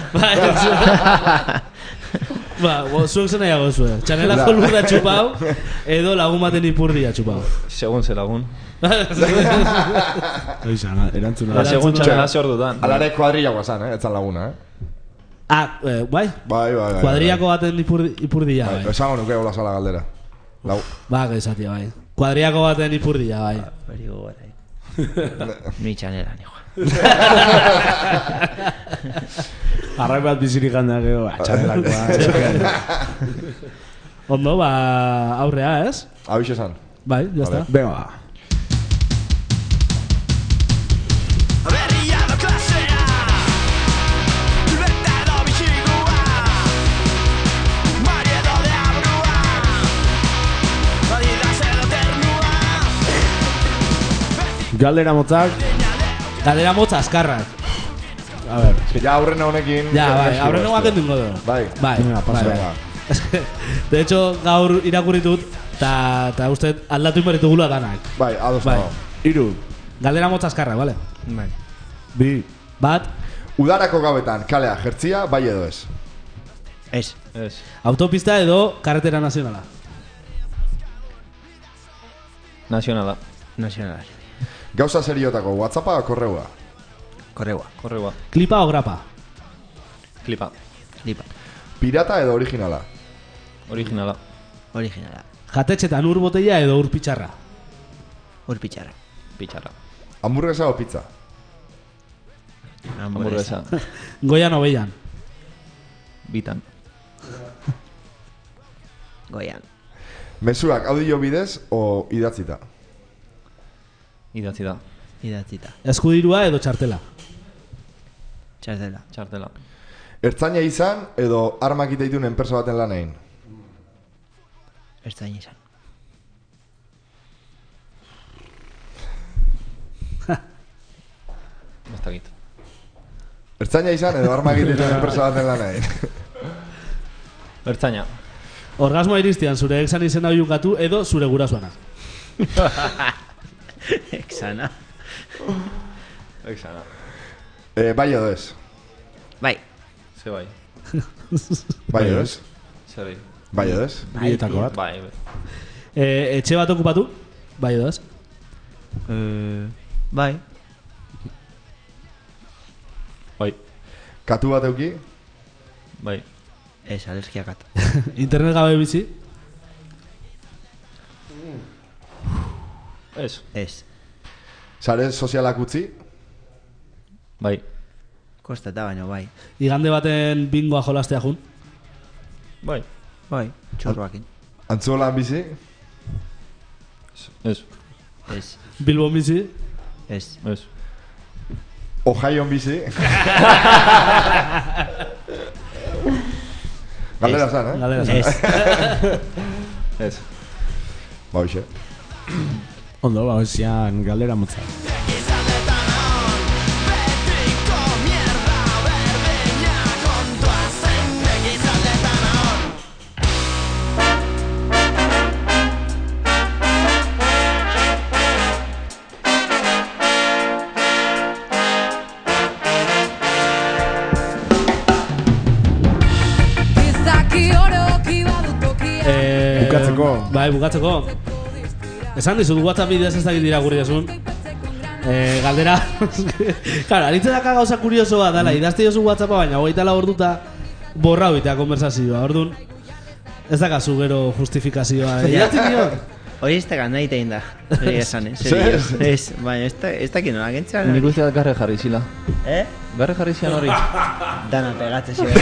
Ba, bo, zuek zen nahiago zuen. Txanelako lurra txupau, edo lagun baten ipurdia txupau. Segun ze lagun. Oizan, erantzuna. Da, segun txanela ze ordutan. Alare kuadrilla guazan, eh? Etzan laguna, eh? Ah, eh, bai, Bai, bai, bai. kuadriako baten ipurdi, ipurdia, Bai, bai. esango nuke hola sala galdera. Lau. Ba, gaizatia, bai. Kuadriako baten ipurdia, bai. Hori gogora, Ni txanela, ni joan. Arrai bat bizirik handak gero, atxarelakoa. Ondo, ba, aurrea, ez? Abix esan. Bai, ya Vale. está. Venga, ba. Berriado klasea Bete edo bitxigua Mari edo deabrua Adidas edo ternua Galdera motzak, Galdera motza azkarrak. a ver. Ez que ja aurrena honekin... Ja, bai, eski aurreno beste. baken dingo du. Bai. Bai, Venga, pasa, bai, venga. bai. De hecho, gaur irakurritut, ta, ta uste aldatu inberitugula danak. Bai, ados Bai. nago. Iru, Galdera motza azkarrak, vale? Bai. bi, Bat, Udarako gabetan kalea jertzia, bai edo ez. Ez. Ez. autopista edo karretera nazionala. Nazionala. Nazionalari. Gauza seriotako WhatsAppa o korreua. Korreua. Korreua. Klipa o grapa? Klipa. Lipa. Pirata edo originala. Originala. Originala. Jatetxetan ur botella edo ur pitxarra? Urpitxarra. Pitxarra. Hamburguesa o pizza. Hamburguesa. Goian o beian? Bitan. Goian. Mezuak audio bidez o idatzita. Idatzi da. Idatzita. Eskudirua edo txartela? Txartela. Txartela. Ertzaina izan edo armak iteitun enpresa baten lan egin. Ertzain izan. Ez dakit. Ertzaina izan edo armak iteitun enpresa baten lan egin. Ertzaina. Orgasmoa iristian zure exan izena oiukatu edo zure gurasoana? Exana. Exana. E, bai edo ez. Bai. Ze bai. Bai, ez? Zerri. Bai, ez? Bietako bat. Bai, bai. E, etxe bat okupatu? Bai edo ez? Eh, bai. Bai. Katu bat euki? Bai. Ez, alergiakat. Internet gabe bizi? Ez. Ez. Sare sozialak utzi? Bai. Kostata baino, bai. Igande baten bingoa jolastea jun? Bai. Bai, txorroakin. Antzolan bizi? Ez. Ez. Bilbon bizi? Ez. Ez. Ohioan bizi? Galdera zan, eh? Galdera zan. Ez. Ez. Ba, hoxe. Ondo, ba, hozian galdera motza. Eh, Bukatzeko. Bai, bukatzeko. Esan dizut, WhatsApp bidez ez dakit irakurri desun. Eh, galdera. Claro, aritzen daka gauza kurioso bat, dala, idazte jozu WhatsAppa, baina hogeita la orduta borra hoitea konversazioa. Orduan, ez dakazu gero justifikazioa. Idatzen dio? Hori ez da nahi tein da. Hori esan, eh? Zer? Ez, baina ez da, ez da kino, agentzea. Nik uste dut garre jarri zila. Eh? Garre jarri zian hori. Dana pegatze zio.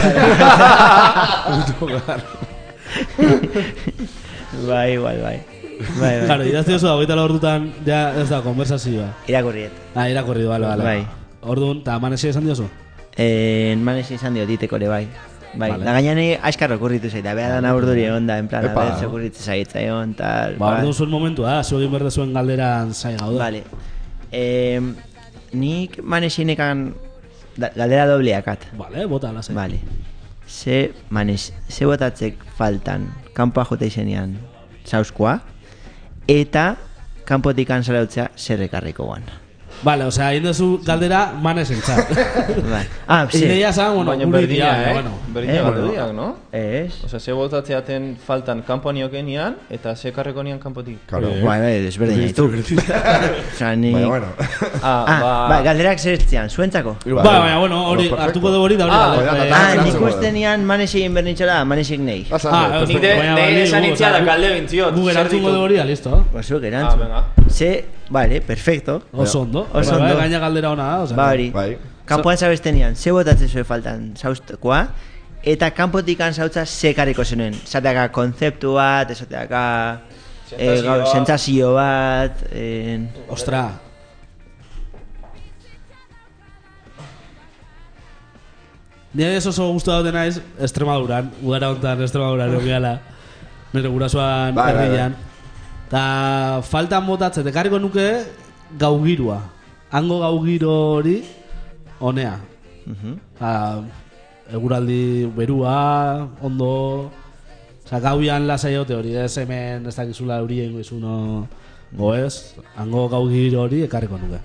Bai, igual, bai. Bai, bai. Claro, idazte jozu hogeita la ordutan, ja ez da konversazioa. Irakurriet. Ah, irakurri du, bale, bale. Bai. Orduan, eta manesi esan diozu? Eh, manesi izan dio diteko ere, bai. Bai, Vale. da gainean askar okurritu zaita, beha dana urduri egon da, en plan, Epa. a ber, okurritu zaitza egon, tal. Ba, orduan zuen momentua, zu egin berde zuen galderan zai gaude. Vale. Eh, nik manesinekan da- galdera dobleakat. Vale, bota, lasai. Vale. Ze, manes, ze botatzek faltan, kanpoa jota izenean zauzkoa, eta kanpotik anzarautzea zer ekarriko guan. Vale, osea, egin duzu galdera manesen txat. Bai. Ah, ze. Ideia zan, bueno, Baina guri berdina, dia, eh? bueno. Berdina Eh, galdu bueno. diak, no? Ez. Osea, ze botatzeaten faltan kanpo niokenian, eta ze karreko nian kanpotik. Claro. Bai, bai, desberdin ditu. Osea, ni... Baina, bueno. Ah, Ah, ba... bai, galderak zertzean, zuentzako? Ba, baina, bueno, hori, Bueno, perfecto. hartuko dugu hori da hori. Ah, da, oida, eh, ta- Ah, ta- nik ta- uste nian manesik berdintxola, manesik nei. Azan, Ah, Nik de, Baina, de bali esan dugu, itzia da osea, galde bintziot. Gu zer erantzungo ditu? dugu hori, listo. Oso, Ah, erantzun. venga. Ze, vale, perfecto. Oso ondo. Oso Bai, ondo. gaina galdera ona da, osea. Ba hori. Bai. Kanpoan zabestenean, ze botatzen zuen faltan zauztekoa, eta kanpotik zautza ze kariko zenuen. Zateaka konzeptu bat, esateaka eh, Sentsazio gau- bat. sentsazio bat, eh, Ostra. Nire ez oso guztu daute naiz Extremaduran, udara hontan Extremaduran egiala. Nire gurasoan Bai, bai, herrian. Ta faltan botatzen, ekarriko nuke gaugirua. Hango gaugiro hori honea. mhm. Ta, eguraldi berua, ondo. Osa, gauian lasai egote hori, ez hemen ez dakizula euri egingo izuno goez. Hango gaugiro hori ekarriko nuke.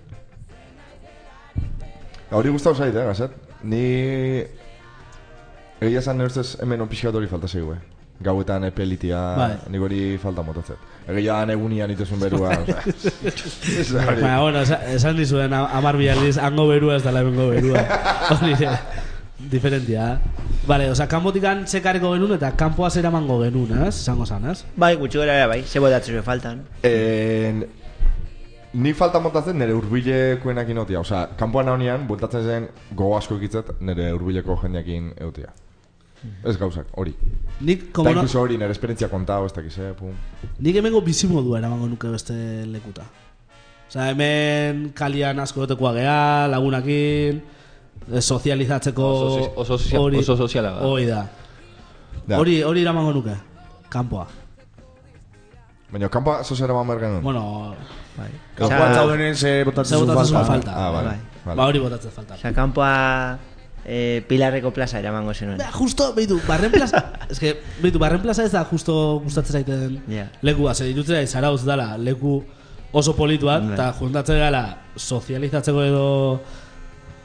Hori gustau zait, eh, gazet? Ni... Egia esan nire ustez hemen onpixkat hori falta zeigu, eh? Gauetan epelitia, Bai. nik hori falta motatzet. Egia egunian ituzun berua, osea. Ez da hori. Baina, bueno, esa- esan dizuen a- amar bi aldiz, hango berua ez dela hemengo berua. Hori ere, diferentia. Vale, oza, kanpotikan sekareko genuen eta kanpoa zera mango genuen, ez? Esango zan, ez? Bai, gutxi gara ere bai, ze botatzen zuen faltan. En... Ni falta montatzen nire hurbilekoenak inotia. Osea, kanpoan nahonean, bueltatzen zen gogo asko ekitzet nire hurbileko jendeakin eutia. Ez gauzak, hori. Nik, Eta como no, inkluso hori, nire esperientzia kontao, ez dakize, pum. nik hemengo bizimodua eramango nuke beste lekuta. Osa, hemen kalian asko gotekoa geha, lagunakin, eh, sozializatzeko... Oso sozi- oso sozi- hori- oso soziala da. Hori da. Ja. Hori, hori eramango nuke, kanpoa. Baina, kanpoa zozera man bergen duen. Bueno, Bai. Kanpoan zaudenen ze ze botatzen zuen botatzen zuen falta. falta. Ah, vale. Bai. vale. Ba hori botatzen falta. Osa, kanpoa eh, Pilarreko plaza eramango zenuen. Ba, justo, behitu, barren plaza... Ez que, behitu, barren plaza ez da justo gustatzen zaiten Ja. lekua. Zer irutzen zait, Zarautz dala, leku oso politu bat, Bai. eta juntatzen gara sozializatzeko edo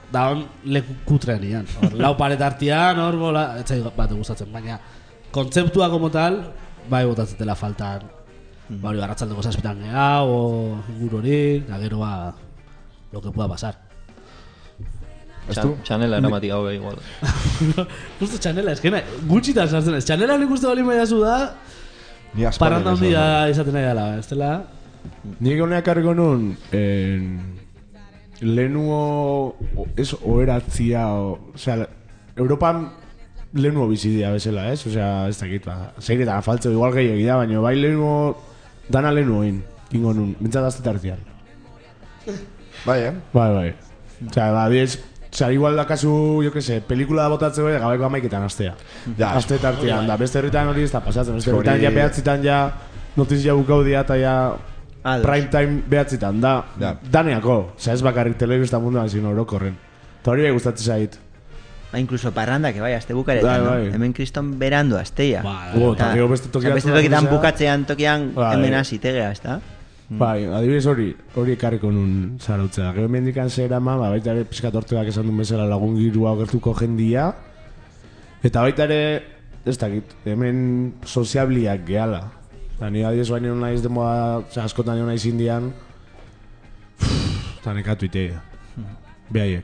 da on leku kutrean ian. Hor, lau paret artian, hor bola, etzai bat gustatzen, baina kontzeptua como tal, bai botatzetela faltan. Ba hori, arratsaldeko zazpitan geha, o inguru hori, da gero ba, lo que pueda pasar. Txan, txanela eramatik hau igual. Justo txanela, eskena, gutxitan sartzen ez. Txanela nik uste bali maiazu da, Ni aspaldi parranda esan handia dut. izaten nahi dela, ez dela? Nik honeak argo nun, en, lehenuo, ez oheratzia, o, osea, Europan lehenuo bizidia bezala, ez? Osea, ez dakit, ba, zeiretan faltzo, igual gehiagi da, baina bai lehenuo, dana lehenuoin, ingo nun, bintzat azte tartian. Bai, eh? Bai, bai. Osea, ba, diez, osea, igual da kasu, jo que se, pelikula da botatzeko ere gabeko amaiketan astea. Ja, Aste tartian, da, beste herritan hori ez da pasatzen, beste Hori- herritan ja behatzitan ja, notizia bukau dia eta ja, Ados. prime time behatzitan, da, Ja. daneako, osea, ez bakarrik telebista munduan, zino orokorren. Eta hori bai gustatzen zait. Ba, incluso parranda, que bai, aste bukaretan, Bai, no? bai. Hemen kriston berandu asteia. Ba, Go, eta gero beste toki Osea, beste batzuk tokitan batzuk bukatzean tokian Bai. hemen hasitegea, ezta? Bai, adibidez hori, hori ekarriko nun zarautzea. Gero mendikan zera ma, ba, baita ere pixkat orteak esan duen bezala lagun girua ogertuko jendia. Eta baita ere, ez dakit, hemen soziabliak gehala. Eta ni adibidez baino naiz demoa, oza, askotan nio naiz indian, eta nekatu itea. Behaiek.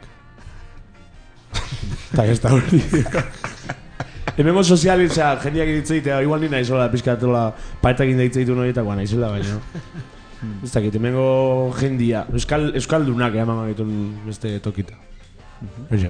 Eta ez da hori. Hemengo soziali, osea, jendiak ditzeitea, igual ni naizola, pixkatola, paetakin deitzeitu horietakoa naizela, baina. Ez dakit, hemengo jendia, euskal, euskaldunak eman egitun beste tokita. Oixe.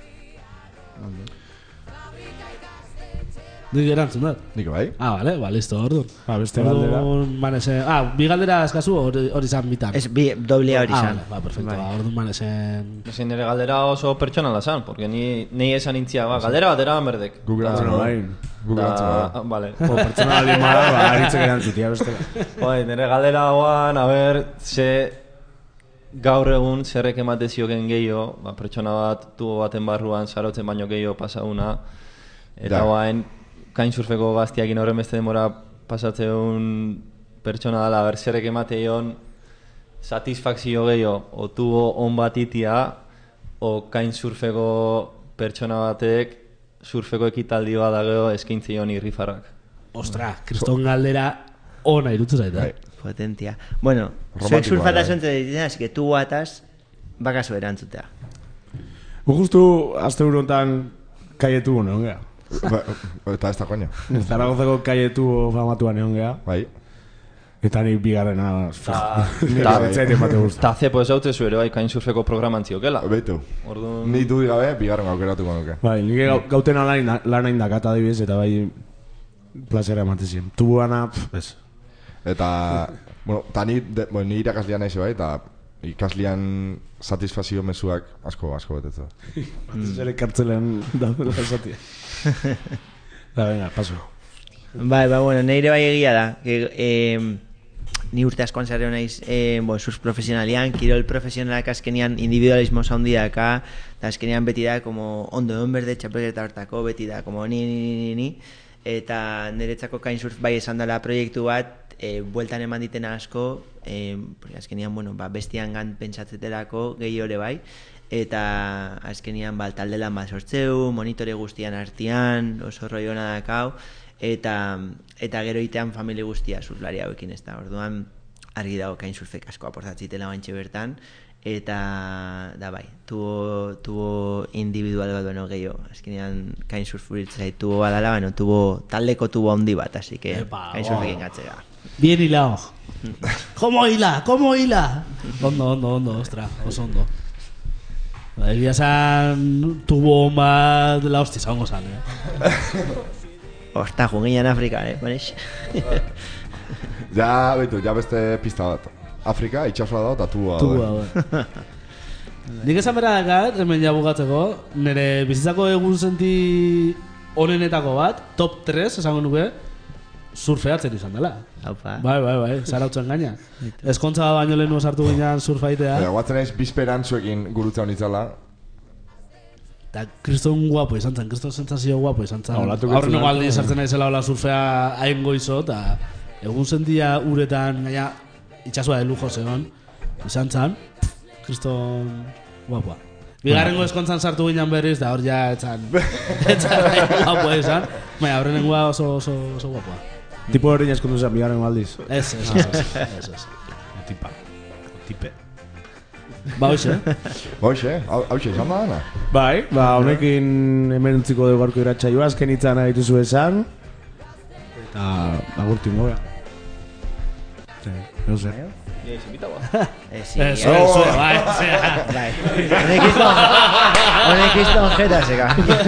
nik erantzun dut. Nik bai? Ah, vale, ba, listo, orduan. Ba, beste galdera. Orduan, manese, ah, bi galdera eskazu hori hori izan bitan. Ez, bi, doblea hori Ah, izan. vale, ba, perfecto, Bai. ba, orduan manesen... Ezin nire galdera oso pertsonala zan, porque ni, ni esan intzia, ba, galdera bat eraban berdek. Guk Bueno, erantzun bai. Guk erantzun Da, vale. O, pertsona baldin bada, ba, aritzek erantzutia, bestela. Bai, nire galdera hauan, a ber, ze gaur egun zerrek emate zioken gehiago, ba, pertsona bat tubo baten barruan sarotzen baino gehiago pasauna, eta Ja. guain, kainsurfeko gaztiakin horren beste demora pasatzeun pertsona dela, ber, zerrek emate ion satisfakzio gehiago, o tubo on bat itia, o kainsurfeko pertsona batek surfeko ekitaldi bat da gero eskaintzi honi rifarrak. Ostra, kriston galdera ona irutu zaita. Bai. Potentia. Bueno, zuek Romantikoa, surfata bai. zonte ditzen, así que tu ataz, bakazu erantzutea. Gu justu, azte honetan kaietu egon geha. Ba, eta ez da koño. Zaragozako kaietu famatuan egon geha. Bai. Eta nik bigarrena, Ta- nik ta- gabetzait emate guztu. Ta zepo ez haute zu ere bai kainsurfeko programan ziokela. Beitu. Orduan... Ni dudik gabe, bigarren aukeratuko nuke. Bai, nik gau- gauten lan, lan hain dakata adibidez, eta bai plazera ematen ziren. Tubuana, pff, ez. Eta, bueno, ta ni, de, bueno, ni irakaslean naiz bai, eta ikaslean satisfazio mezuak asko, asko betetza. Zer kartzelen daudela esatia. Da, venga, paso. Bai, ba, bueno, neire bai egia da. Que, eh, ni urte askoan zare naiz eh, bo, surf profesionalian, kirol profesionalak azkenian individualismo zaundiaka, eta azkenian beti da, como ondo egon berde txapelketa hortako, beti da, como ni, ni, ni, ni, ni. Eta niretzako kainsurf bai esan dela proiektu bat, e, bueltan eman ditena asko, e, porque azkenian, bueno, ba, bestian gan pentsatzetelako gehi ore bai, eta azkenian ba, talde lan bat sortzeu, monitore guztian artean, oso roi hona dakau, eta, eta gero itean familie guztia surflari hauekin ez da, orduan argi dago kainsurfek asko aportatzitela baintxe bertan, eta da bai, tubo, tubo individual bat beno gehiago, azkenean kainsurf uritzai tubo badala, bueno, tubo, taldeko tubo handi bat, así que Epa, kainsurfekin gatzera. Bien hilado. ¿Cómo hila? ¿Cómo hila? Ondo, ondo, ondo, ostra, oso ondo. Ba, egia esan tubo bat dela hostia zango zan, eh? Osta, jungian Afrika, eh, poneix? Ja, beitu, ja beste pista bat. Afrika, itxasua dago, eta tubua Tubo dago. hau. Nik esan bera dakat, hemen ja bukatzeko, nire bizitzako egun senti onenetako bat, top tres, esango nuke, surfeatzen izan dela. Haupa. Bai, bai, bai, zarautzen gaina. Ezkontza baino lehenu sartu ginean surfaitea. Baina, guatzen naiz bizperan zuekin gurutza honitzala. Eta kriston guapo izan zen, kriston sentsazio guapo izan zen. Ah, olatu Aurren getzuna. aldi sartzen naizela hola surfea hain goizo, eta egun sentia uretan, gaina, itxasua de lujo zegoen, izan zen, kriston guapoa. Bigarrengo eskontzan sartu ginen berriz, da hor ja etxan. Etxan guapoa izan. Baina, horrenengoa oso, oso, oso guapoa. Tipo hori eskondu zen, bigarren aldiz. Ez, ez, ez, ez, ez. Tipa. Tipe. Ba, hoxe, eh? Hoxe, hau xe, izan da dana. Bai, ba, honekin hemen utziko dugu gaurko irratsaioa, azken hitzan dituzu esan. Eta agurtingo, bea. No sé. Ja, izibitagoa. Eh, sí, Ez, eh, ez, bai, zera. bai. Honek izton, honek izton jeta zeka.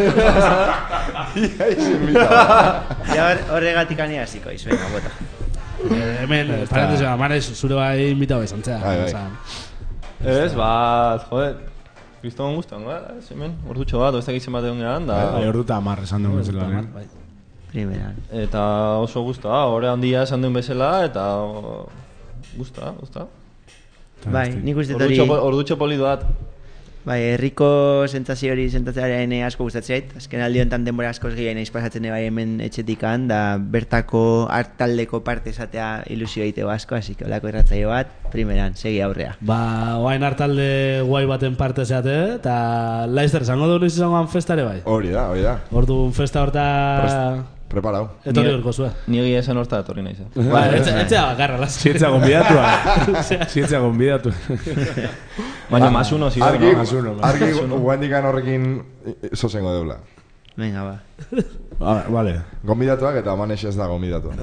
Ia izin bita. Ja horregatik ania hasiko iz, venga, bota. Eh, Hemen, parentesi, Manes, zure bai invitau izan zea. Bai, bai. Osan, Ez, bat, joder, kriston guztan, gara, ez hemen, ordutxo bat, ez dakit zenbat egon gehan, da... Bai, ordu eta hamar esan duen bezala. Tamar, eh? bai. Primeran. Eta oso guzta, hori handia esan duen bezala, eta... Guzta, guzta. Bai, nik uste hori... Ordutxo, ordutxo polidu bat. Bai, herriko sentsazio hori sentatzearen asko gustatzen zait. Azken aldi honetan denbora askoz gehiago naiz pasatzen bai hemen etxetikan, da bertako hartaldeko parte esatea ilusio egiteko asko, así que holako irratzaio bat, primeran, segi aurrea. Ba, oain hartalde guai baten parte zeate, eta Laizter, zango du noiz izangoan festare bai? Hori da, hori da. Orduan festa horta... Preparau. Etorri urko zue. Ni egia esan horta etorri nahi zen. Ba, etxea bakarra, las. Zientzia gonbidatua. Zientzia gonbidatu. Baina más uno, si Argi, no? Más uno, más argi guendikan horrekin zozengo deula. Venga, ba. Ah, vale. Gonbidatuak eta Manes ez da gonbidatua.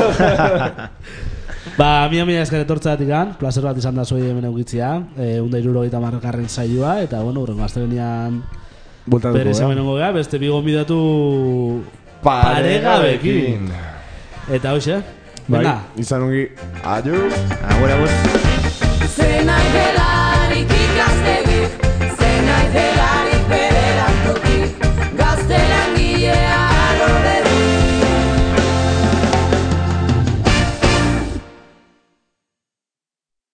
Ba, mila mila esker etortzatik gan, placer bat izan da zoi hemen eukitzia, e, unda irurogeita margarren saioa, eta bueno, urrengo astelenean Bultatuko, berez eh? hemenengo gea, beste bi gonbidatu paregabekin. Eta hoxe, Bai, venga. izan ongi. Adio. Agur, agur. Zen angela